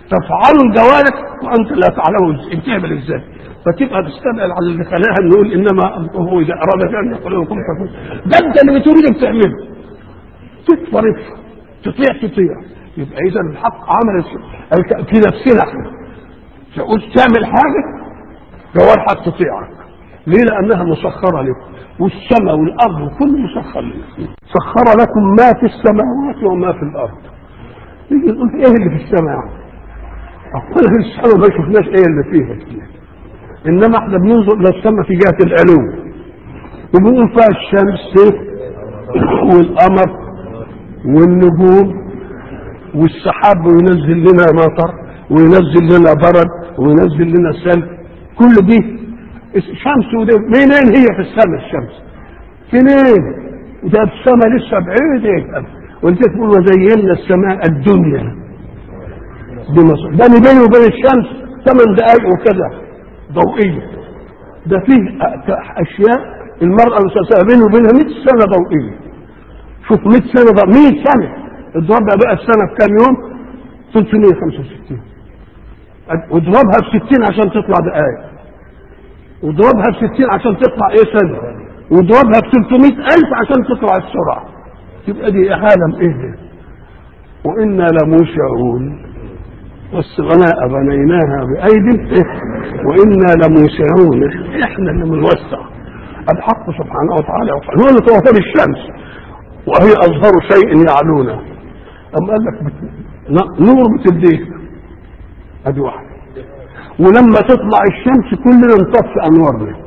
تفعل الجوارح وانت لا تعلم بتعمل ازاي، فتبقى تستبعد على اللي خلاها نقول انما امره اذا اراد ان يقول لكم فكون. ده انت اللي بتريد بتعمله، تكفر تطيع. يبقى اذا الحق عمل في نفسنا احنا تقول تعمل حاجه جوارحك تطيعك. ليه؟ لانها مسخره لكم، والسماء والارض كله مسخر لكم. سخر لكم ما في السماوات وما في الارض. يجي يقول ايه اللي في السماء؟ أقول في السماء ما شفناش ايه اللي فيها، انما احنا بننظر للسماء في جهه العلو وبنقول فيها الشمس والقمر والنجوم والسحاب، وينزل لنا مطر وينزل لنا برد وينزل لنا سلك. كل دي الشمس وده منين هي في السماء؟ الشمس فين؟ ده السماء لسه بعيده. وانت تقول وزينا السماء الدنيا بمصر، ده بينه وبين الشمس 8 دقائق وكذا ضوئيه. ده فيه اشياء المرأة المسلسلة بينه وبينها 100 سنة ضوئية. شوف 100 سنة 100 سنة اضربها بقى السنة في كام يوم؟ 365. واضربها ب 60 عشان تطلع دقائق، واضربها ب 60 عشان تطلع ايه سنة، واضربها ب 300,000 عشان تطلع السرعة. تبقى دي عالم ايه؟ وإنا لموسعون والسماء بنيناها بأيد وإنا لموسعون. احنا اللي بنوسع. الحق سبحانه وتعالى هو اللي توفر الشمس وهي أظهر شيء يعلونا. أما قال لك نور بتديك ادي واحد، ولما تطلع الشمس كلنا نطفي انوارنا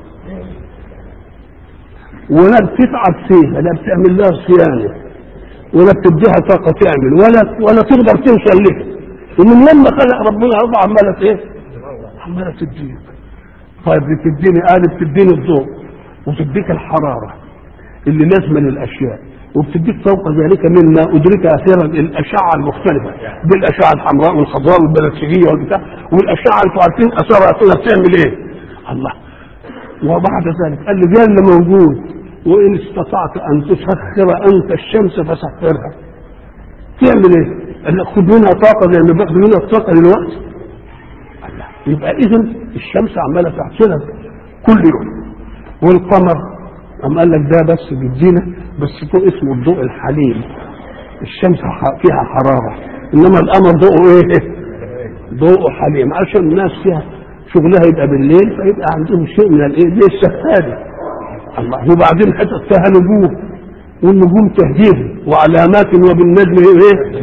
ولا بتتعب فيها، لا بتعمل لها صيانه ولا بتديها طاقه تعمل ولا تقدر توصل لها. ومن لما خلق ربنا الارض عماله ايه؟ عماله تديك. طيب بتديني بتديني الضوء وتديك الحراره اللي لازمه للاشياء، وبتديك فوق ذلك مما ادرك اثيرا الاشعه المختلفه، بالاشعه الحمراء والخضراء والبنفسجيه والبتاع، والاشعه انتوا عارفين اثرها بتعمل ايه؟ الله. وبعد ذلك قال لي ده اللي موجود، وان استطعت ان تسخر انت الشمس فسخرها. تعمل ايه؟ قال لك خد منها طاقه زي ما باخد منها الطاقه دلوقتي. الله. يبقى اذا الشمس عماله تحصلها كل يوم. والقمر أم قال لك ده بس بيدينا بس ضوء اسمه الضوء الحليم. الشمس فيها حرارة، إنما القمر ضوءه إيه؟ ضوء حليم، عشان الناس فيها شغلها يبقى بالليل فيبقى عندهم شيء من الإيه؟ ليه السهادة. الله. وبعدين حتى فيها نجوم، والنجوم تهديه وعلامات وبالنجم إيه؟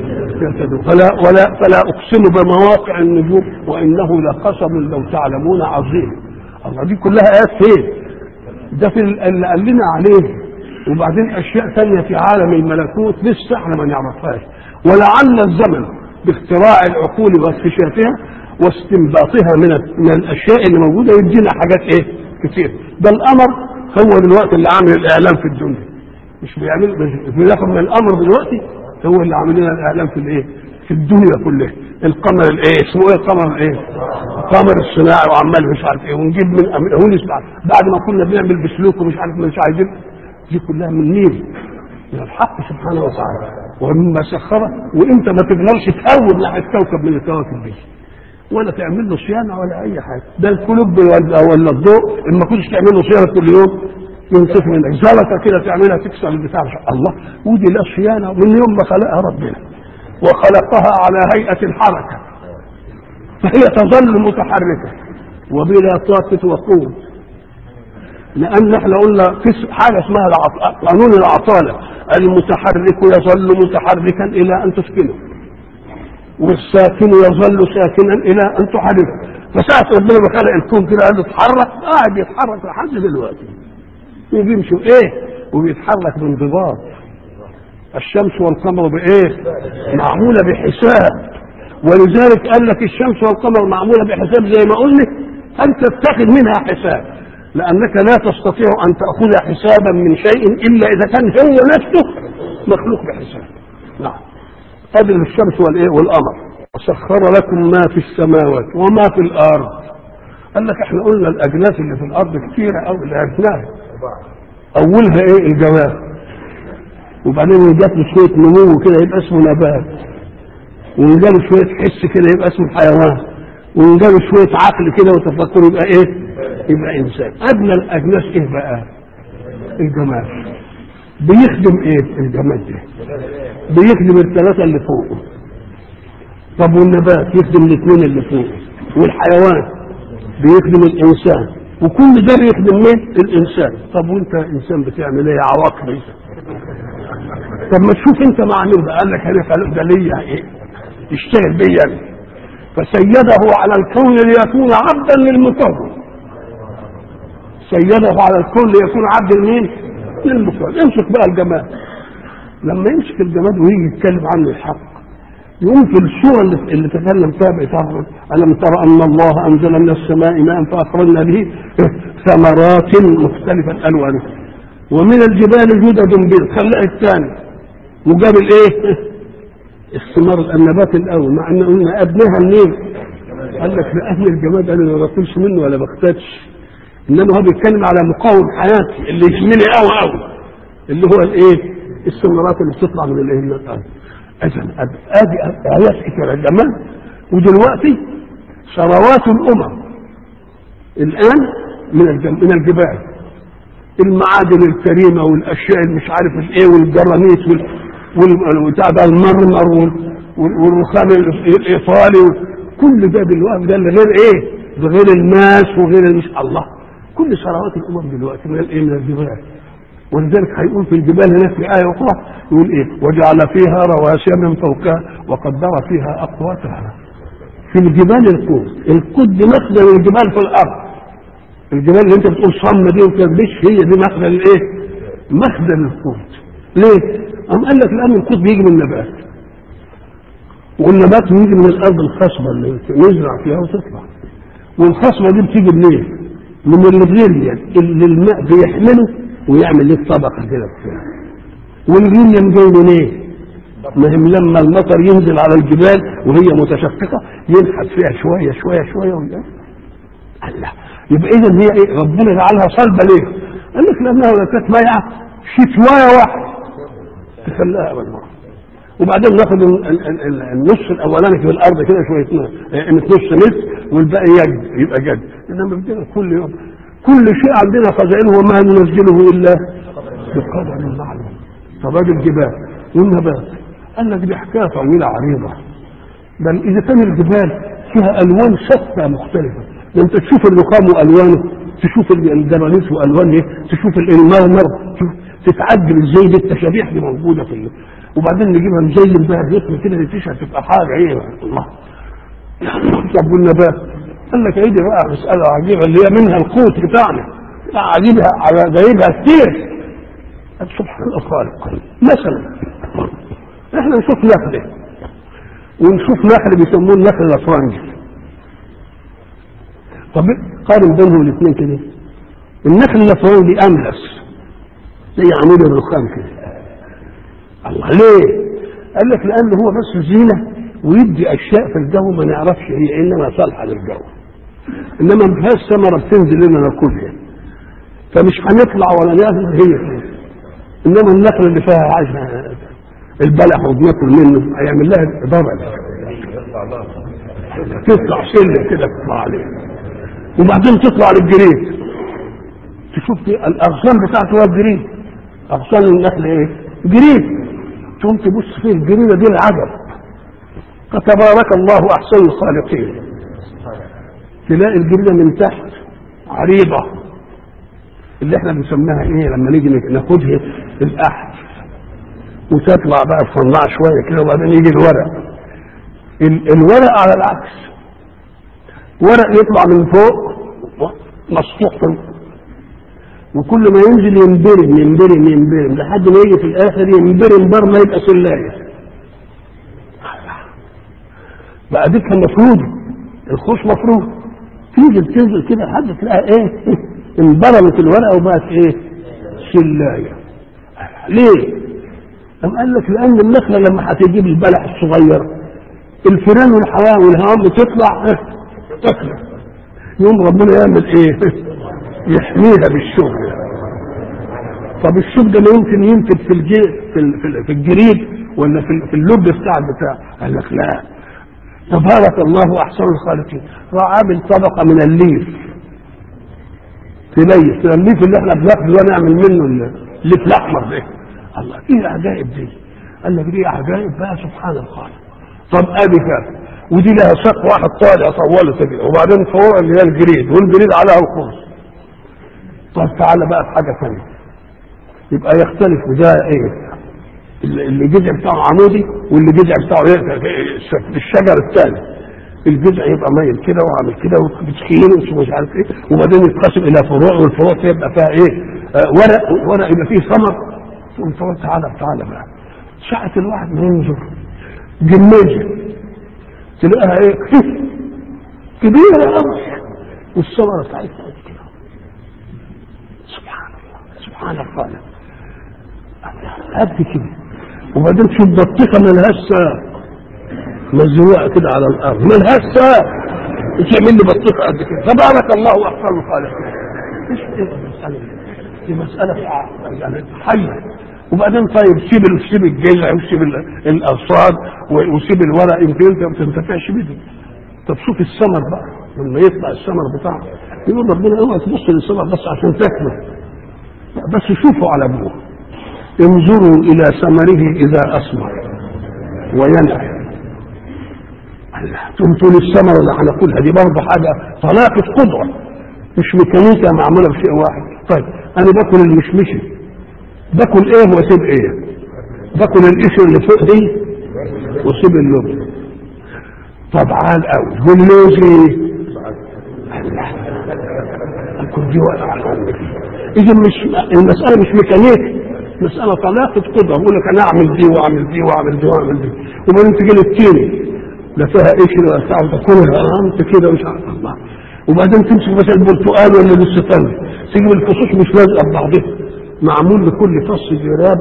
فلا أقسم بمواقع النجوم وإنه لقسم لو تعلمون عظيم. الله. دي كلها آيات فين؟ ده في اللي قال لنا عليه. وبعدين اشياء ثانيه في عالم الملكوت لسه احنا ما نعرفهاش، ولعل الزمن باختراع العقول واكتشافها واستنباطها من الاشياء اللي موجوده يدينا حاجات ايه كتير. ده الامر هو دلوقتي اللي عامل الاعلام في الدنيا، مش بياخد من الامر دلوقتي، هو اللي عامل لنا الاعلام في الايه في الدنيا كلها. القمر الايه اسمه ايه؟ القمر ايه؟ القمر الصناعي وعمال مش عارف ايه، ونجيب من هونس بعد ما كنا بنعمل بسلوك ومش عارف مش عايزين. دي كلها من مين؟ من الحق سبحانه وتعالى. ومما سخره، وانت ما تقدرش تهون ناحيه كوكب من الكواكب دي ولا تعمل له صيانه ولا اي حاجه. ده القلوب ولا الضوء اما كنتش تعمل له صيانه كل يوم ينطفي منك زلطه كده تعملها تكسر البتاع. الله. ودي لا صيانه من يوم ما خلقها ربنا، وخلقها على هيئه الحركه فهي تظل متحركه وبلا طاقه وقوه. لان احنا قلنا في حاجه اسمها قانون العطاله، المتحرك يظل متحركا الى ان تسكنه، والساكن يظل ساكنا الى ان تحركه. فساعه ربنا ما خلق الكون كده قال له اتحرك، قاعد يتحرك لحد دلوقتي وبيمشي ايه وبيتحرك بانضباط. الشمس والقمر بايه؟ معموله بحساب. ولذلك قال لك الشمس والقمر معموله بحساب زي ما قلنا، انت تتخذ منها حساب، لانك لا تستطيع ان تاخذ حسابا من شيء الا اذا كان هو نفسه مخلوق بحساب. نعم. قبل الشمس والايه والقمر. وسخر لكم ما في السماوات وما في الارض. قال لك احنا قلنا الاجناس اللي في الارض كثيره قوي اللي عرفناها. اولها ايه؟ الجواب. وبعدين جات له شويه نمو كده يبقى اسمه نبات. وإن جاله شوية حس كده يبقى اسمه حيوان، وإن جاله شوية عقل كده وتفكر يبقى إيه؟ يبقى إنسان. أدنى الأجناس إيه بقى؟ الجماد. بيخدم إيه الجماد ده؟ بيخدم الثلاثة اللي فوقه. طب والنبات يخدم الاثنين اللي فوقه، والحيوان بيخدم الإنسان، وكل ده بيخدم مين؟ الإنسان. طب وأنت إنسان بتعمل إيه؟ عواقب. طب ما تشوف أنت مع مين بقى؟ قال لك أنا خلق ده ليا إيه؟ يشتغل بيا. فسيده على الكون ليكون عبدا للمكون. سيده على الكون ليكون عبد لمين؟ للمكون. امسك بقى الجماد. لما يمسك الجماد ويجي يتكلم عنه الحق، يقوم في السورة اللي تكلم فيها بإطار ألم ترى أن الله أنزل من السماء ماء فأخرجنا به ثمرات مختلفة ألوانها ومن الجبال جدد بيض. خلق الثاني وجاب الايه؟ الثمار النبات الاول، مع ان قلنا ابنها منين؟ قال لك لأهل الجماد انا ما باكلش منه ولا بختتش، انما هو بيتكلم على مقاوم حياتي اللي يهمني قوي اللي هو الايه؟ الثمرات اللي بتطلع من الايه؟ من الارض. ادي ايات كثيره الجماد. ودلوقتي ثروات الامم الان من الجبال، المعادن الكريمه والاشياء اللي مش عارف الايه والجرانيت والبتاع ده المرمر والرخام الايطالي، كل ده دلوقتي ده غير ايه؟ ده غير الماس وغير مش الله. كل ثروات الامم دلوقتي من الايه؟ من الجبال. ولذلك هيقول في الجبال هناك في آية أخرى يقول إيه؟ وجعل فيها رواسي من فوقها وقدر فيها أقواتها. في الجبال القد دي مخزن الجبال في الأرض. الجبال اللي أنت بتقول صم دي وكذبش هي دي مخزن الإيه؟ مخزن القد. ليه؟ قام قال لك لأن القد بيجي من النبات، والنبات بيجي من الأرض الخصبة اللي نزرع فيها وتطلع، والخصبة دي بتيجي منين؟ من الغير اللي الماء بيحمله ويعمل لك طبقه كده فيها. والغيم جاي منين؟ مهم لما المطر ينزل على الجبال وهي متشققه ينحت فيها شويه شويه شويه ويا الله. يبقى اذا هي ايه؟ ربنا جعلها صلبه ليه؟ قال لك لانها لو كانت مايعه شويه واحده تخليها بالمره، وبعدين ناخد النص الاولاني في الارض كده شويه نص متر والباقي يجد يبقى جد. انما بدنا كل يوم كل شيء عندنا خزائنه وما ننزله الا بقدر معلوم. طب ادي الجبال والنبات قال لك دي حكايه طويله عريضه، بل اذا كان الجبال فيها الوان شتى مختلفه، انت تشوف الرخام والوانه، تشوف الجرانيت والوانه، تشوف المرمر، تتعجب ازاي دي التشابيح دي موجوده في وبعدين نجيبها نزين بها الرسم كده نتيجه تبقى حاجه ايه الله. طب والنبات قال لك ايه دي بقى مسألة عجيبة اللي هي منها القوت بتاعنا عجيبها على غريبها كتير. سبحان الخالق. مثلا احنا نشوف نخلة ونشوف نخل بيسموه النخل الافرنجي. طب قارن بينهم الاثنين كده. النخل الافرنجي املس زي عمود الرخام كده. الله ليه؟ قال لك لان هو بس زينة ويدي اشياء في الجو ما نعرفش هي انما صالحه للجو، انما ما فيهاش ثمره بتنزل لنا ناكلها فمش هنطلع ولا ناكل هي كده. انما النخل اللي فيها عايزه البلح وبناكل منه هيعمل لها ضرر، تطلع سلم كده تطلع عليه وبعدين تطلع للجريد تشوف الاغصان بتاعته هو الجريد. اغصان النخل ايه؟ جريد. تقوم تبص فيه الجريده دي العجب. فتبارك الله احسن الخالقين. تلاقي الجريده من تحت عريضه اللي احنا بنسميها ايه لما نيجي ناخدها الاحد، وتطلع بقى تفنع شويه كده وبعدين يجي الورق. الورق على العكس، ورق يطلع من فوق مسطوح وكل ما ينزل ينبرم ينبرم ينبرم لحد ما يجي في الاخر ينبرم بر ما يبقى سلايه. بقى ديكها مفروض الخوص مفروض تنزل كده لحد تلاقيها ايه؟ انبرمت الورقه وبقت ايه؟ سلايه. ليه؟ قام قال لك لان النخله لما هتجيب البلح الصغير الفيران والحيوان والهوام بتطلع تاكله، يوم ربنا يعمل ايه؟ يحميها بالشغل. طب الشغل ده لا يمكن ينتج في الجريد ولا في اللب بتاع البتاع؟ قال لك لا، تبارك الله احسن الخالقين. راح عامل طبقه من الليف تليف الليف اللي احنا بناخده ونعمل منه الليف الاحمر ده. الله، ايه العجائب دي؟ قال لك دي عجائب بقى سبحان الخالق. طب ادي كده، ودي لها سقف واحد طالع طوله كده، وبعدين فوق اللي هي الجريد، والجريد عليها الخرص. طب تعالى بقى في حاجه ثانيه، يبقى يختلف ده ايه؟ اللي جذع بتاعه عمودي واللي جذع بتاعه الشجر الثاني. الجذع يبقى مايل كده وعامل كده وبتخيله ومش عارف ايه، وبعدين يتقسم الى فروع، والفروع يبقى فيها ايه؟ ورق يبقى فيه ثمر. ثم تعالى بقى ساعة الواحد ما ينظر جميزة تلاقيها ايه؟ كبيرة قوي، والثمرة بتاعتها كده. سبحان الله، سبحان الخالق. قد كده، وبعدين تشوف بطيخه ملهاش ساق مزروعه كده على الارض، ملهاش ساق، تعمل لي بطيخه قد كده. تبارك الله احسن الخالقين. ايش المساله دي؟ مساله يعني حيه. وبعدين طيب سيب الجذع وسيب الاغصان وسيب الورق، يمكن انت ما تنتفعش بيه. طب شوف الثمر بقى لما يطلع الثمر بتاعه، يقول ربنا اوعى تبص للثمر بس عشان تاكله، بس شوفوا على ابوه. انظروا الى ثمره اذا اثمر وينعم. تقول الثمر اللي هناكلها دي برضه حاجه طلاقه قدره، مش ميكانيكا معموله بشيء واحد. طيب انا باكل المشمشه، باكل ايه واسيب ايه؟ باكل القشر اللي فوق دي واسيب اللب. طب عال قوي، واللوز ايه؟ اكل دي ولا على امي. اذا مش المساله مش ميكانيكا، مسألة طلاقة قدرة. بقول لك أنا أعمل دي وأعمل دي وأعمل دي وأعمل دي، وبعدين تجي للتاني لا فيها قشر ولا بتاع وتاكلها أنت كده مش عارف الله. وبعدين تمسك مثلا البرتقال ولا الستان، تجيب الفصوص مش لازقة ببعضها، معمول لكل فص جراب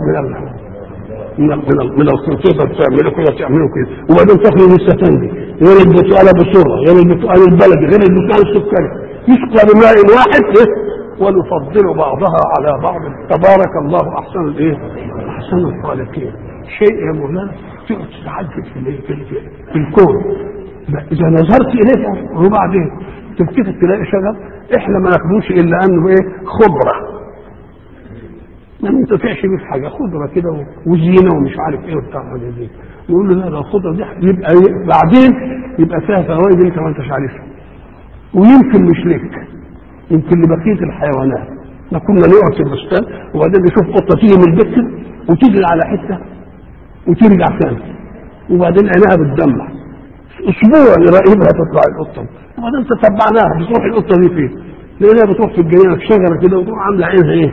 من الخطيطة تعمله كده تعمله كده، وبعدين تاخد الستان دي غير البرتقال بصورة، غير البرتقال البلدي، غير البرتقال السكري، يسقى بماء واحد ونفضل بعضها على بعض. تبارك الله احسن الايه؟ احسن الخالقين. شيء يا مولانا تقعد تتعجب في الكون اذا نظرت اليه. وبعدين تفتكر تلاقي شجر احنا ما ناخدوش الا انه ايه؟ خضره، ما ننتفعش بيه في حاجه، خضره كده وزينه ومش عارف ايه وبتاع حاجه دي. نقول له لا ده الخضره دي يبقى بعدين يبقى فيها فوائد انت ما انتش عارفها، ويمكن مش لك، يمكن لبقيه الحيوانات. ما كنا نقعد في البستان وبعدين نشوف قطه تيجي من البيت وتجري على حته وترجع ثاني، وبعدين عينها بتدمع اسبوع نراقبها تطلع القطه، وبعدين تتبعناها بتروح القطه دي فين؟ لقيناها بتروح في الجنينه في شجره كده وتروح عامله عينها ايه؟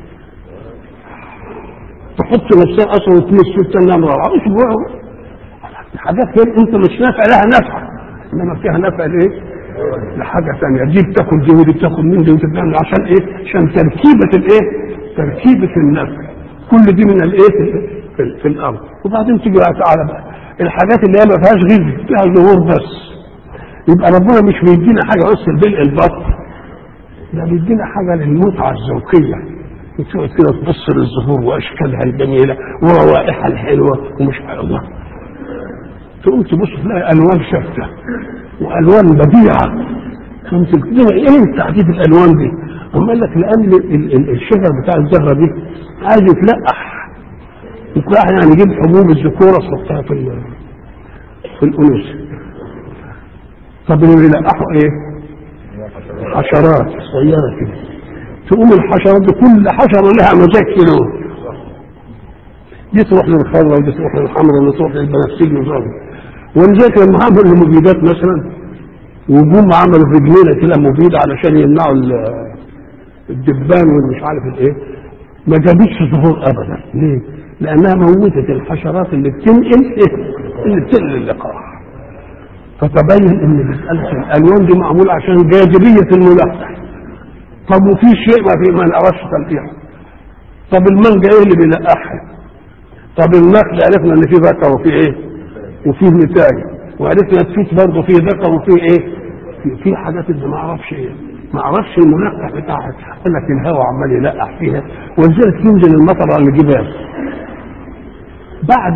تحط نفسها اصلا وتمشي وتنام روعه اسبوع. حاجات انت مش نافع لها نفع، انما فيها نفع لايه؟ لحاجه ثانيه. دي بتاكل دي ودي بتاكل من دي وتبني عشان ايه؟ عشان تركيبه الايه؟ تركيبه النفع. كل دي من الايه؟ في الارض. وبعدين تيجي تعالى بقى الحاجات اللي هي ما فيهاش غذاء، فيها ظهور بس. يبقى ربنا مش بيدينا حاجه بس لبلع البطن، ده بيدينا حاجه للمتعه الذوقيه. وتقعد كده تبص للزهور واشكالها الجميله وروائحها الحلوه ومش الله، تقوم تبص تلاقي الوان شتى والوان بديعه. فهمت كده ايه تعديد الالوان دي؟ هم قال لك لان الشجر بتاع الزهره دي عايز يتلقح يعني يجيب حبوب الذكوره تحطها في الانوثه. طب اللي بيلقحوا ايه؟ حشرات صغيره كده. تقوم الحشرات دي كل حشره لها مزاج في لون، دي تروح للخضراء ودي تروح للحمراء ودي تروح للبنفسجي وزرق. ولذلك لما عملوا المبيدات مثلا وجم عملوا في جنينه كده مبيد علشان يمنعوا الدبان والمش عارف الايه، ما جابتش ظهور ابدا. ليه؟ لانها موتت الحشرات اللي بتنقل اللقاح. فتبين ان مساله الالوان دي معموله عشان جاذبيه الملقح. طب وفي شيء ما نعرفش تلقيحه. طب المانجا ايه اللي بيلقحها؟ طب النخل عرفنا ان فيه ذكر وفيه ايه؟ وفيه نتاج، وعرفنا التوت برضه فيه ذكر وفيه ايه؟ في حاجات اللي ما اعرفش ايه، ما اعرفش الملقح بتاعها. قال لك الهواء عمال يلقح فيها، ولذلك ينزل المطر على الجبال بعد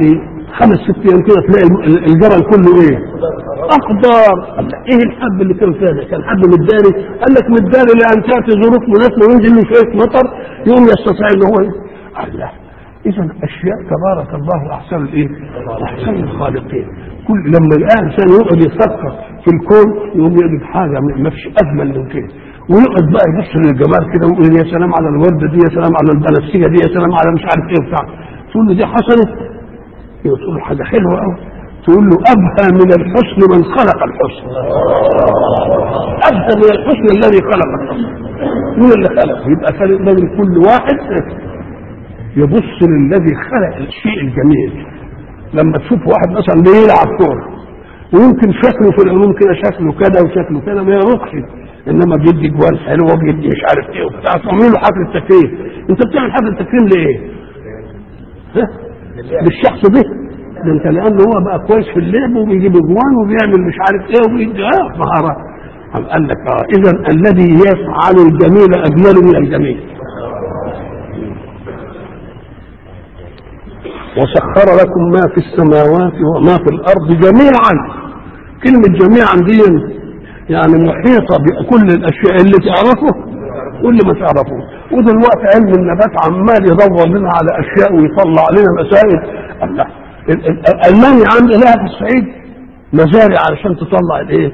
5-6 ايام كده تلاقي الجبل كله ايه؟ اخضر. ايه الحب اللي كان فيها ده؟ كان حب مداري. قال لك مداري لان تاتي ظروف مناسبه وينزل له شويه مطر يوم يستطيع ان هو الله. اذا اشياء تبارك الله احسن الايه؟ احسن الخالقين. كل لما الانسان يقعد يفكر في الكون يقوم يجد حاجه ما فيش اجمل من كده، ويقعد بقى يبص للجمال كده ويقول يا سلام على الورده دي، يا سلام على البنفسجه دي، يا سلام على مش عارف ايه بتاع. تقول له دي حصلت، تقول له حاجه حلوه قوي، تقول له ابهى من الحسن من خلق الحسن. ابهى من الحسن الذي خلق الحسن. مين اللي خلق؟ يبقى لازم كل واحد يبص للذي خلق الشيء الجميل. لما تشوف واحد مثلا بيلعب كوره ويمكن شكله في العموم كده شكله كده وشكله كده ما يروحش، انما بيدي جوال حلوه وبيدي مش عارف ايه وبتاع، تعمل له حفله تكريم. انت بتعمل حفله تكريم ليه؟ للشخص ده انت لانه هو بقى كويس في اللعب وبيجيب اجوان وبيعمل مش عارف ايه وبيدي مهارات. قال لك اذا الذي يفعل الجميل اجمل من الجميل. وسخر لكم ما في السماوات وما في الارض جميعا. كلمه جميعا دي يعني محيطه بكل الاشياء اللي تعرفه واللي ما تعرفوش. ودلوقتي علم النبات عمال يدور لنا على اشياء ويطلع لنا مسائل. الله، المانيا عامله لها في الصعيد مزارع علشان تطلع الايه؟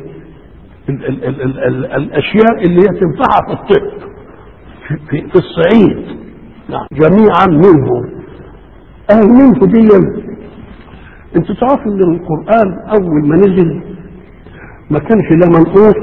الاشياء اللي هي تنفعها في الطب في الصعيد. جميعا منه. منه دي انتوا تعرفوا ان القران اول ما نزل ما كانش لا منقوط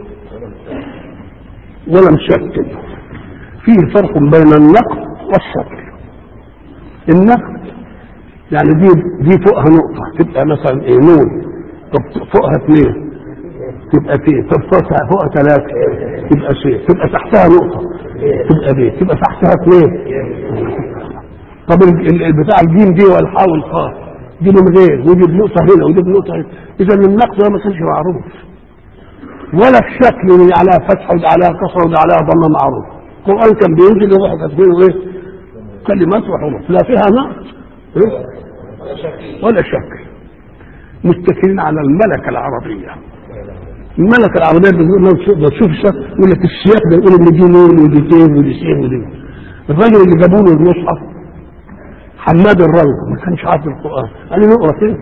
ولا مشكل. فيه فرق بين النقد والشكل. النقد يعني دي فوقها نقطة تبقى مثلا ايه نون، طب فوقها 2 تبقى ت، طب فوقها 3 تبقى س، تبقى تحتها نقطة تبقى ب، تبقى تحتها 2. طب بتاع الجيم دي والحاء والخاء دي من غير، ودي بنقطة هنا ودي بنقطة هنا. إذا النقد ده ما كانش معروف، ولا الشكل اللي عليها فتحة وده عليها كسرة وده عليها ضمة معروف. القرآن كان بينزل يروح كاتبينه ايه؟ كلمات وحروف لا فيها نقد إيه؟ ولا شكل. متكلين على الملكة العربية. الملكة العربية بتقول تشوف الشكل يقول لك السياق ده يقول ان دي نون ودي تين ودي سين ودي. الراجل اللي جابوا له المصحف حماد الرجل ما كانش عارف القرآن، قال لي نقرا كده.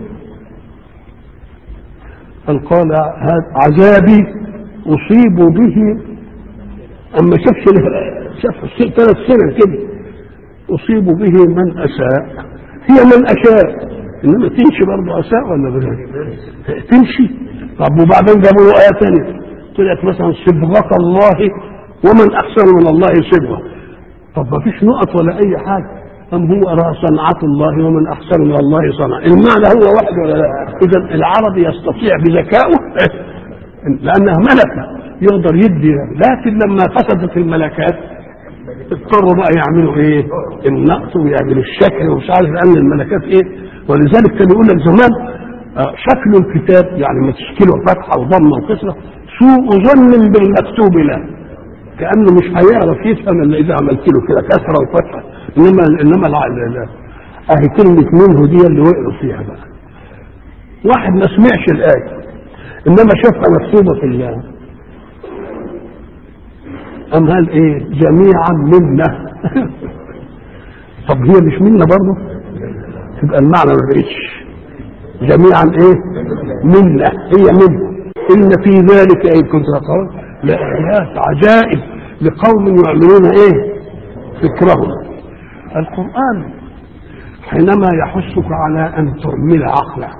قال هذا عذابي اصيب به. اما شاف 3 سنين كده اصيب به من اساء. هي من اشاء انما تمشي برضه اساء ولا بلاش تمشي. طب وبعدين جابوا له ايه ثانيه طلعت مثلا صبغه الله ومن احسن من الله صبغه. طب ما فيش نقط ولا اي حاجه. أم هو أرى صنعة الله ومن أحسن من الله صنعة. المعنى هو واحد ولا لا؟ إذا العربي يستطيع بذكائه لأنها ملكة يقدر يدي، لكن لما فسدت الملكات اضطروا بقى يعملوا إيه؟ النقط ويعملوا الشكل ومش عارف لأن الملكات إيه؟ ولذلك كان يقول لك زمان شكل الكتاب يعني ما تشكله فتحة وضمة وكسرة سوء ظن بالمكتوب له، كأنه مش هيعرف يفهم إلا إذا عملت له كده كسرة وفتحة. انما لا اهي كلمه منه دي اللي وقعوا فيها بقى. واحد ما سمعش الايه انما شافها مكتوبه في الله ام قال ايه جميعا منا. طب هي مش منا برضه تبقى المعنى ما بقتش جميعا ايه منا، هي منه. ان في ذلك ايه كنت تقول لآيات عجائب لقوم يعملون ايه فكرهم. القرآن حينما يحثك على أن تعمل عقلك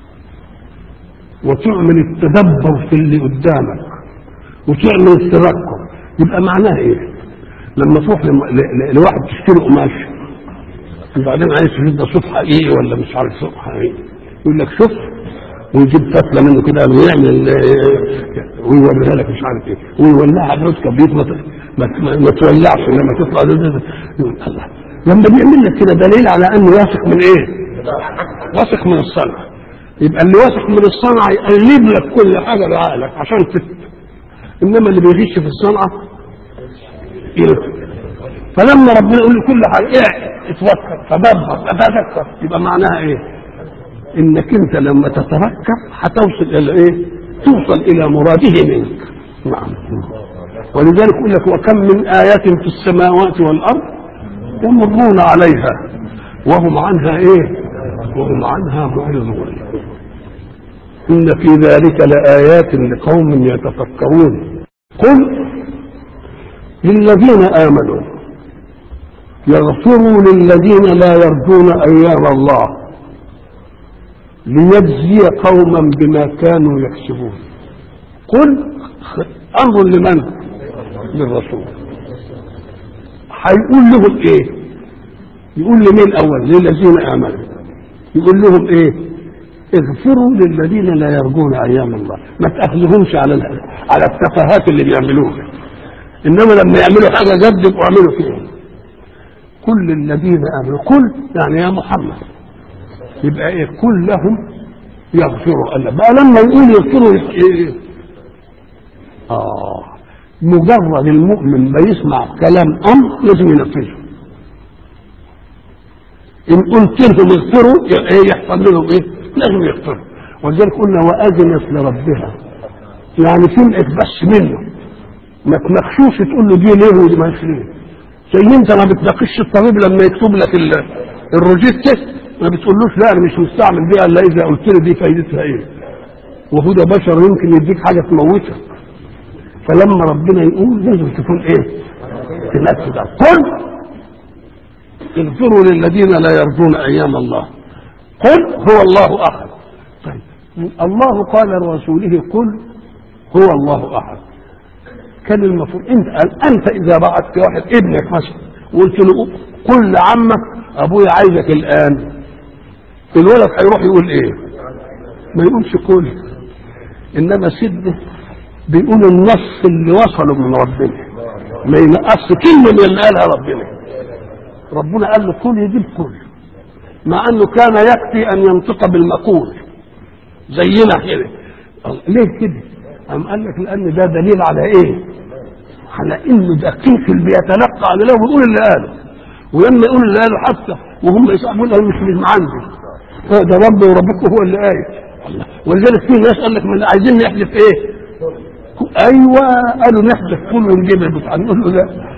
وتعمل التدبر في اللي قدامك وتعمل التذكر يبقى معناه إيه؟ لما تروح لواحد تشتري قماش وبعدين عايز تشوف ده صوت حقيقي ولا مش عارف صوت حقيقي، يقول لك شوف ويجيب فتله منه كده ويعمل ويوريها لك مش عارف ايه ويولعها بعود كبريت ما تولعش لما تطلع يقول الله. لما بيعمل لك كده دليل على انه واثق من ايه؟ واثق من الصنعه. يبقى اللي واثق من الصنعه يقلب لك كل حاجه بعقلك عشان انما اللي بيغش في الصنعه يلف. فلما ربنا يقول له كل حاجه اتوكل تدبر تذكر يبقى معناها ايه؟ انك انت لما تتفكر هتوصل الى ايه؟ توصل الى مراده منك. نعم. ولذلك يقول لك وكم من آيات في السماوات والأرض يمرون عليها وهم عنها ايه؟ وهم عنها معرضون. إن في ذلك لآيات لقوم يتفكرون. قل للذين آمنوا يغفروا للذين لا يرجون أيام الله ليجزي قوما بما كانوا يكسبون. قل أمر لمن؟ للرسول. هيقول لهم ايه؟ يقول لمين اول؟ للذين امنوا. يقول لهم ايه؟ اغفروا للذين لا يرجون ايام الله. ما تاخذهمش على التفاهات اللي بيعملوها، انما لما يعملوا حاجه جد واعملوا فيها. كل الذين امنوا، كل يعني يا محمد، يبقى ايه؟ كل لهم يغفروا الله. بقى لما يقول يغفروا إيه؟ مجرد المؤمن ما يسمع كلام امر لازم ينفذه. ان قلت لهم اغفروا يحصل لهم ايه؟ لازم يغفروا. ولذلك قلنا واذنت لربها، يعني تنقف بس منه، ما تنخشوش تقول له دي ليه ودي مالش ليه. زي انت ما بتناقش الطبيب لما يكتب لك الروجيتا، ما بتقولوش لا انا مش مستعمل دي الا اذا قلت له دي فايدتها ايه، وهو ده بشر يمكن يديك حاجه تموتها. فلما ربنا يقول لازم تكون ايه؟ تنفذ. قل اغفروا للذين لا يرجون ايام الله. قل هو الله احد. طيب الله قال لرسوله قل هو الله احد. كان المفروض انت اذا بعت واحد ابنك مثلا وقلت له قل لعمك ابويا عايزك الان، الولد هيروح يقول ايه؟ ما يقولش قل. انما سيدنا بيقول النص اللي وصله من ربنا، ما ينقص كلمه من اللي قالها ربنا. ربنا قال له قل يجيب قل، مع انه كان يكفي ان ينطق بالمقول زينا كده. ليه كده؟ قام قال لك لان ده دليل على ايه؟ على انه دقيق اللي بيتلقى على له ويقول اللي قاله، ولما يقول اللي قاله حتى وهم يسألون له مش من عندي، ده ربي وربكم هو اللي قايل. ولذلك في ناس قال لك من عايزين نحذف ايه؟ ايوه قالوا نحذف كل ونجيب البتاع، نقول له لا.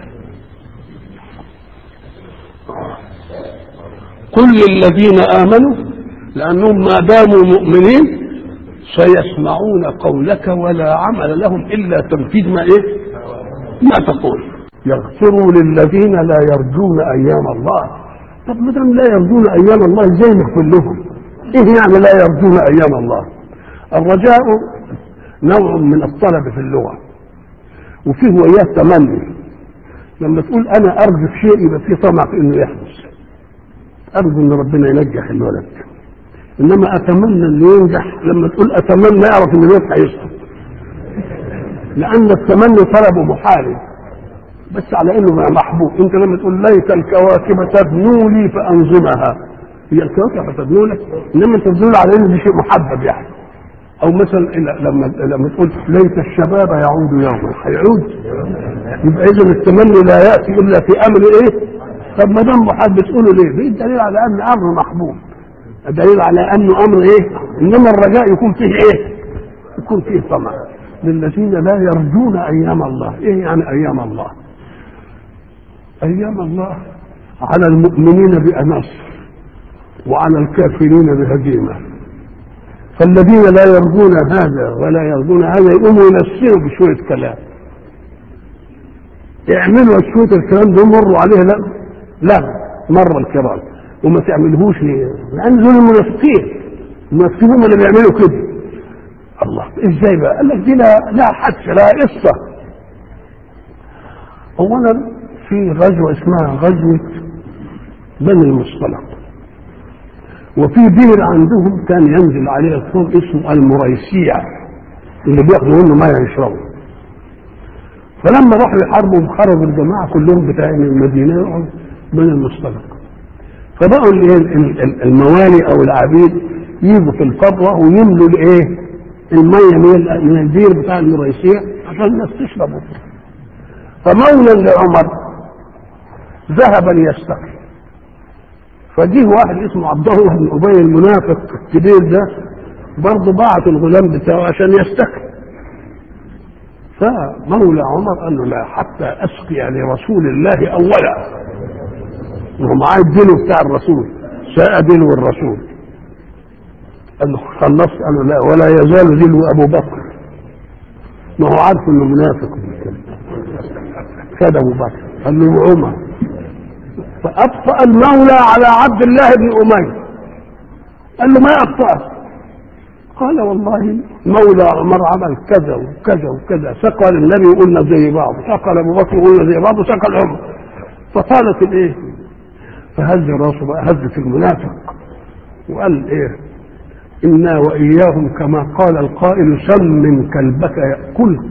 قل للذين امنوا لانهم ما داموا مؤمنين سيسمعون قولك ولا عمل لهم الا تنفيذ ما ايه؟ ما تقول. يغفروا للذين لا يرجون ايام الله. طب ما دام لا يرجون ايام الله ازاي نغفر لهم؟ ايه يعني لا يرجون ايام الله؟ الرجاء نوع من الطلب في اللغه وفيه وياه تمني. لما تقول انا ارجو في شيء يبقى فيه طمع في انه يحدث، ارجو ان ربنا ينجح الولد. انما اتمنى انه ينجح، لما تقول اتمنى اعرف ان الولد هيسقط، لان التمني طلبه محال بس على انه محبوب. انت لما تقول ليت الكواكب تدنو لي فانظمها، هي الكواكب هتدنو لك، انما انت تدل على ان دي شيء محبب يعني. او مثلا لما تقول ليت الشباب يعود يوما، هيعود. يبقى اذا التمني لا ياتي الا في امر ايه؟ طب ما دام محبب تقوله ليه؟ ده دليل على ان امر محبوب، دليل على انه امر ايه؟ انما الرجاء يكون فيه ايه؟ يكون فيه طمع. للذين لا يرجون ايام الله. ايه يعني ايام الله؟ ايام الله على المؤمنين بنصر وعلى الكافرين بهزيمه. فالذين لا يرجون هذا ولا يرجون هذا يقوموا ينسروا بشويه كلام، يعملوا شويه الكلام ده مروا عليه لا مر الكرام، وما تعملهوش لان دول المنافقين. المنافقين هم اللي بيعملوا كده. الله ازاي بقى؟ قال لك دي لا حدث لا قصه. اولا في غزوه اسمها غزوه بني المصطلق، وفي بئر عندهم كان ينزل عليه القوم اسمه المريسيع اللي بياخدوا منه ميه يشربوا. فلما راحوا يحاربوا خرجوا الجماعه كلهم بتاعين المدينه يقعدوا بني المصطلق. فبقوا الموالي او العبيد يجوا في الفضوه ويملوا الايه؟ الميه من البير بتاع المريسيع عشان الناس تشربوا. فمولى لعمر ذهب ليستقي، فجيه واحد اسمه عبد الله بن ابي المنافق الكبير ده، برضه بعت الغلام بتاعه عشان يستكفي. فمولى عمر قال له لا حتى اسقي لرسول الله اولا، وهو معاه الدين بتاع الرسول، ساء دين الرسول. قال له خلصت؟ قال له لا، ولا يزال دين ابو بكر، ما هو عارف انه منافق كده. ابو بكر قال له عمر، فابطأ المولى على عبد الله بن اميه. قال له ما ابطأ؟ قال والله مولى عمر عمل كذا وكذا وكذا، سقى للنبي وقلنا زي بعض، سقى لابو بكر وقلنا زي بعض، وسقى لعمر. فقالت الايه، فهز راسه بقى هزة المنافق وقال ايه، انا واياهم كما قال القائل سمن كلبك ياكلك.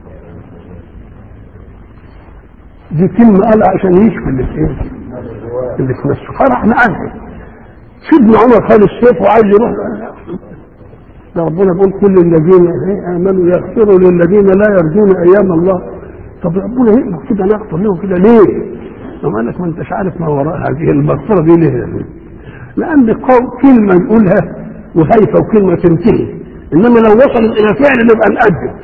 دي كلمه قالها عشان يشفي اللي في ايه، اللي في نفسه. فرحنا عنه. سيدنا عمر خد السيف وعايز يروح، ده ربنا بيقول كل الذين امنوا يغفروا للذين لا يرجون ايام الله. طب ربنا يقول كده نغفر له كده ليه؟ قال لك ما انتش عارف ما وراء هذه المغفره دي ليه؟ لان كلمه نقولها وهيفه وكلمه تنتهي، انما لو وصلت الى فعل نبقى نأدب.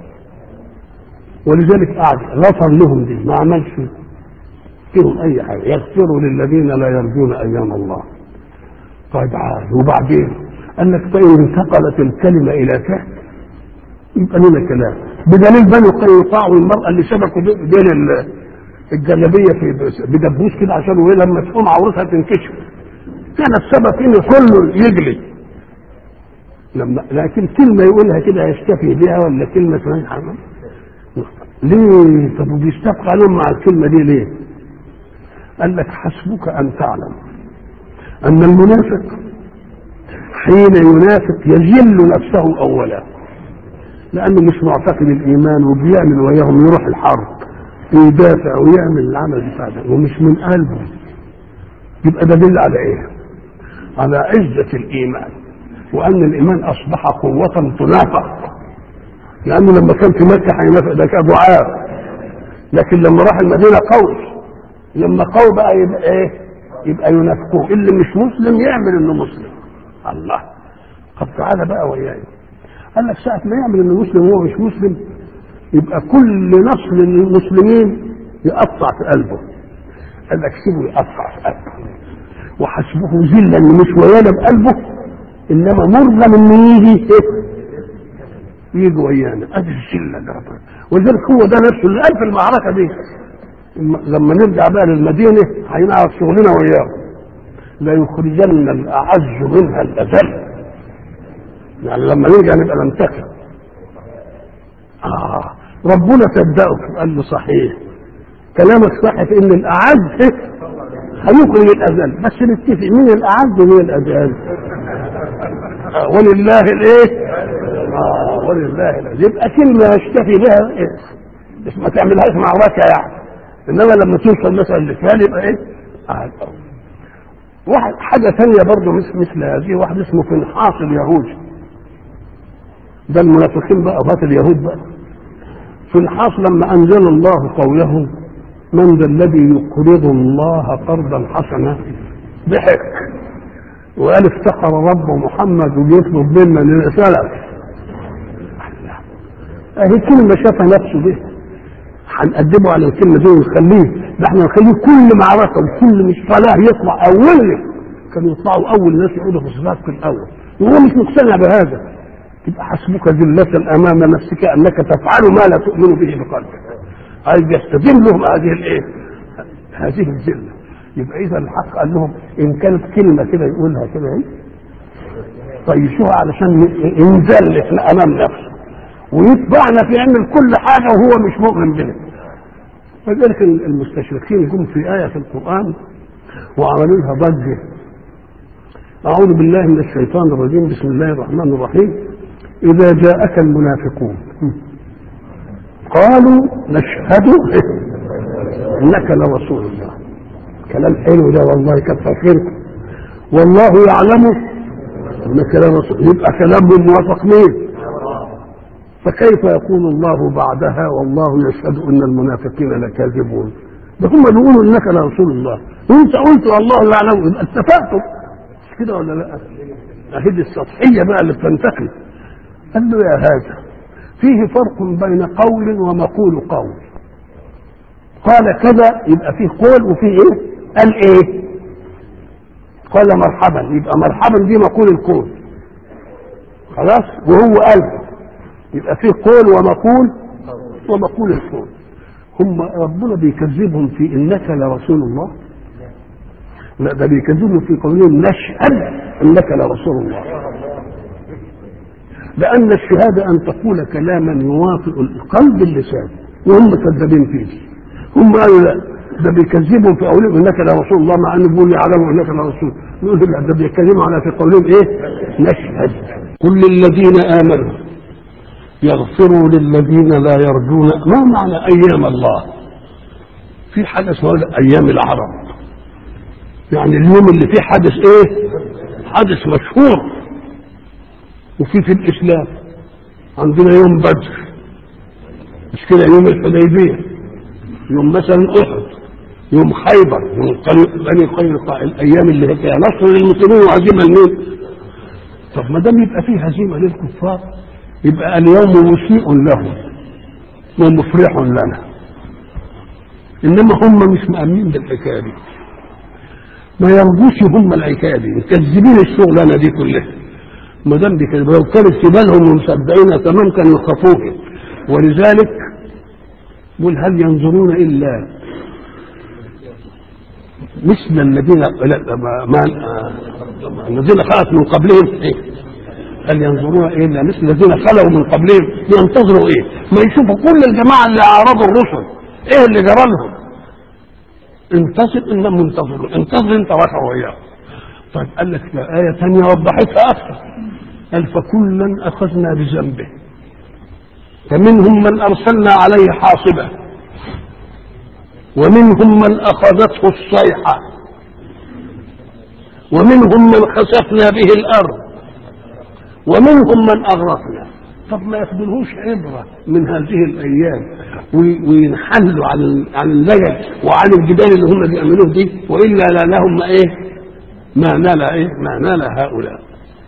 ولذلك قعد غفر لهم دي، ما عملش فيهم اي حاجه، يغفروا للذين لا يرجون ايام الله. طيب عاد وبعدين قال لك فإن انتقلت الكلمة إلى فعل يبقى لنا كلام، بدليل بنو قينقاع والمرأة اللي شبكوا بين الجلابية في بدبوس كده عشان وهي لما تقوم عورتها تنكشف، كان السبب إن كله يجلي. لكن كلمة يقولها كده يستفي بها، ولا كلمة تنحى ليه؟ طب وبيستبقى لهم مع الكلمة دي ليه؟ قال لك حسبك أن تعلم أن المنافق حين ينافق يجل نفسه اولا، لانه مش معتقد الايمان وبيعمل وياهم، يروح الحرب ويدافع ويعمل العمل بتاع ده ومش من قلبه. يبقى ده دل على ايه؟ على عزة الايمان، وان الايمان اصبح قوة تنافق. لانه لما كان في مكة هينافق ده كان ضعاف، لكن لما راح المدينة قوي، لما قوي بقى يبقى ايه؟ يبقى ينافقوه. اللي مش مسلم يعمل انه مسلم. الله، طب تعالى بقى وياي. قال لك ساعة ما يعمل انه مسلم وهو مش مسلم، يبقى كل نصر للمسلمين يقطع في قلبه. قال لك سيبه يقطع في قلبه، وحسبه ذلا انه مش ويانا بقلبه، انما مرضى من يجي يجي ويانا. ادي الذله ده. ولذلك هو ده نفسه اللي قال في المعركه دي، لما نرجع بقى للمدينه هينعرف شغلنا وياه. لا يخرجن الأعز منها الأذل، يعني لما نرجع نبقى ننتقم. ربنا صدقه قال له صحيح كلامك صح في ان الأعز هيخرج الأذل، بس نتفق مين الأعز ومين الأذل. ولله الايه؟ ولله الأذل. يبقى كلمة يشتكي بها إيه؟ بس ما تعملهاش معركة يعني، انما لما توصل مثلا لفعل يبقى ايه؟ واحد حاجة ثانية برضه مثل هذه، واحد اسمه فنحاص اليهود، ده المنافقين بقى وهات اليهود بقى. فنحاص لما أنزل الله قوله من ذا الذي يقرض الله قرضا حسنا ضحك وقال افتقر رب محمد ويطلب منا للسلف. اهي كلمة شافها نفسه دي، هنقدمه على الكلمة دي ونخليه، ده احنا نخليه كل معركة وكل مش صلاة يطلع أول، كانوا يطلعوا أول ناس يقولوا في الصلاة في الأول، وهو مش مقتنع بهذا. تبقى حسبك ذلة أمام نفسك أنك تفعل ما لا تؤمن به بقلبك. عايز يستدين لهم هذه الإيه؟ هذه الذلة. يبقى إذا الحق قال لهم إن كانت كلمة كده يقولها كده إيه؟ طيشوها علشان ينزل إحنا أمام نفسه ويتبعنا في يعمل كل حاجة وهو مش مؤمن بنا. فذلك المستشرقين جم في آية في القرآن وعملوا لها ضجة. أعوذ بالله من الشيطان الرجيم، بسم الله الرحمن الرحيم. إذا جاءك المنافقون قالوا نشهد إنك لرسول الله. كلام حلو ده والله، كتر خيركم. والله يعلم إنك لرسول، يبقى كلام موافق مين؟ فكيف يقول الله بعدها والله يشهد ان المنافقين لكاذبون؟ ده هم بيقولوا انك لرسول الله وانت قلت والله يعلم، يبقى اتفقتوا مش كده ولا لا؟ اهي السطحيه بقى اللي بتنتقل. قال له يا هذا فيه فرق بين قول ومقول قول. قال كذا يبقى فيه قول وفيه ايه؟ قال ايه؟ قال مرحبا، يبقى مرحبا دي مقول القول خلاص، وهو قال يبقى فيه قول ومقول القول. هم ربنا بيكذبهم في انك لرسول الله؟ لا، ده بيكذبهم في قولهم نشهد انك لرسول الله، لان الشهاده ان تقول كلاما يوافق القلب باللسان، وهم كذابين فيه. هم قالوا لا، ده بيكذبهم في قولهم انك لرسول الله، مع انه بيقول يعلموا انك لرسول. نقول لا، ده بيتكلموا على في قولهم ايه؟ نشهد. قل للذين امنوا يغفروا للذين لا يرجون. ما معنى ايام الله؟ في حاجه اسمها ايام العرب، يعني اليوم اللي فيه حدث ايه؟ حدث مشهور. وفي الاسلام عندنا يوم بدر، مش كده؟ يوم الحديبيه، يوم مثلا احد، يوم خيبر، يوم بني قينقاع، الايام اللي فيها نصر للمسلمين وهزيمه لمين؟ طب ما دام يبقى فيه هزيمه للكفار، يبقى اليوم مسيء لهم ومفرح لنا. انما هم مش مأمنين بالحكايه دي، ما يرجوش هم الحكايه دي، مكذبين الشغلانه دي كلها. ما دام دي كده، لو كانت في بالهم ومصدقين تمام كانوا يخافوها. ولذلك قل هل ينظرون الا مثل الذين الذين خلت من قبلهم ايه؟ هل ينظرون الا مثل الذين خلوا من قبلهم؟ ينتظروا ايه؟ ما يشوفوا كل الجماعه اللي اعرضوا الرسل ايه اللي جرى لهم. انتظر انهم منتظرون، انتظر انت واسع وياه. طيب قال لك آية ثانية وضحتها أكثر، قال فكلا أخذنا بذنبه فمنهم من أرسلنا عليه حاصبا ومنهم من أخذته الصيحة ومنهم من خسفنا به الأرض ومنهم من أغرقنا. طب ما ياخدلهوش عبرة من هذه الأيام وينحلوا عن اللجل وعن الجبال اللي هم بيعملوه دي، وإلا لا لهم إيه؟ ما نال هؤلاء.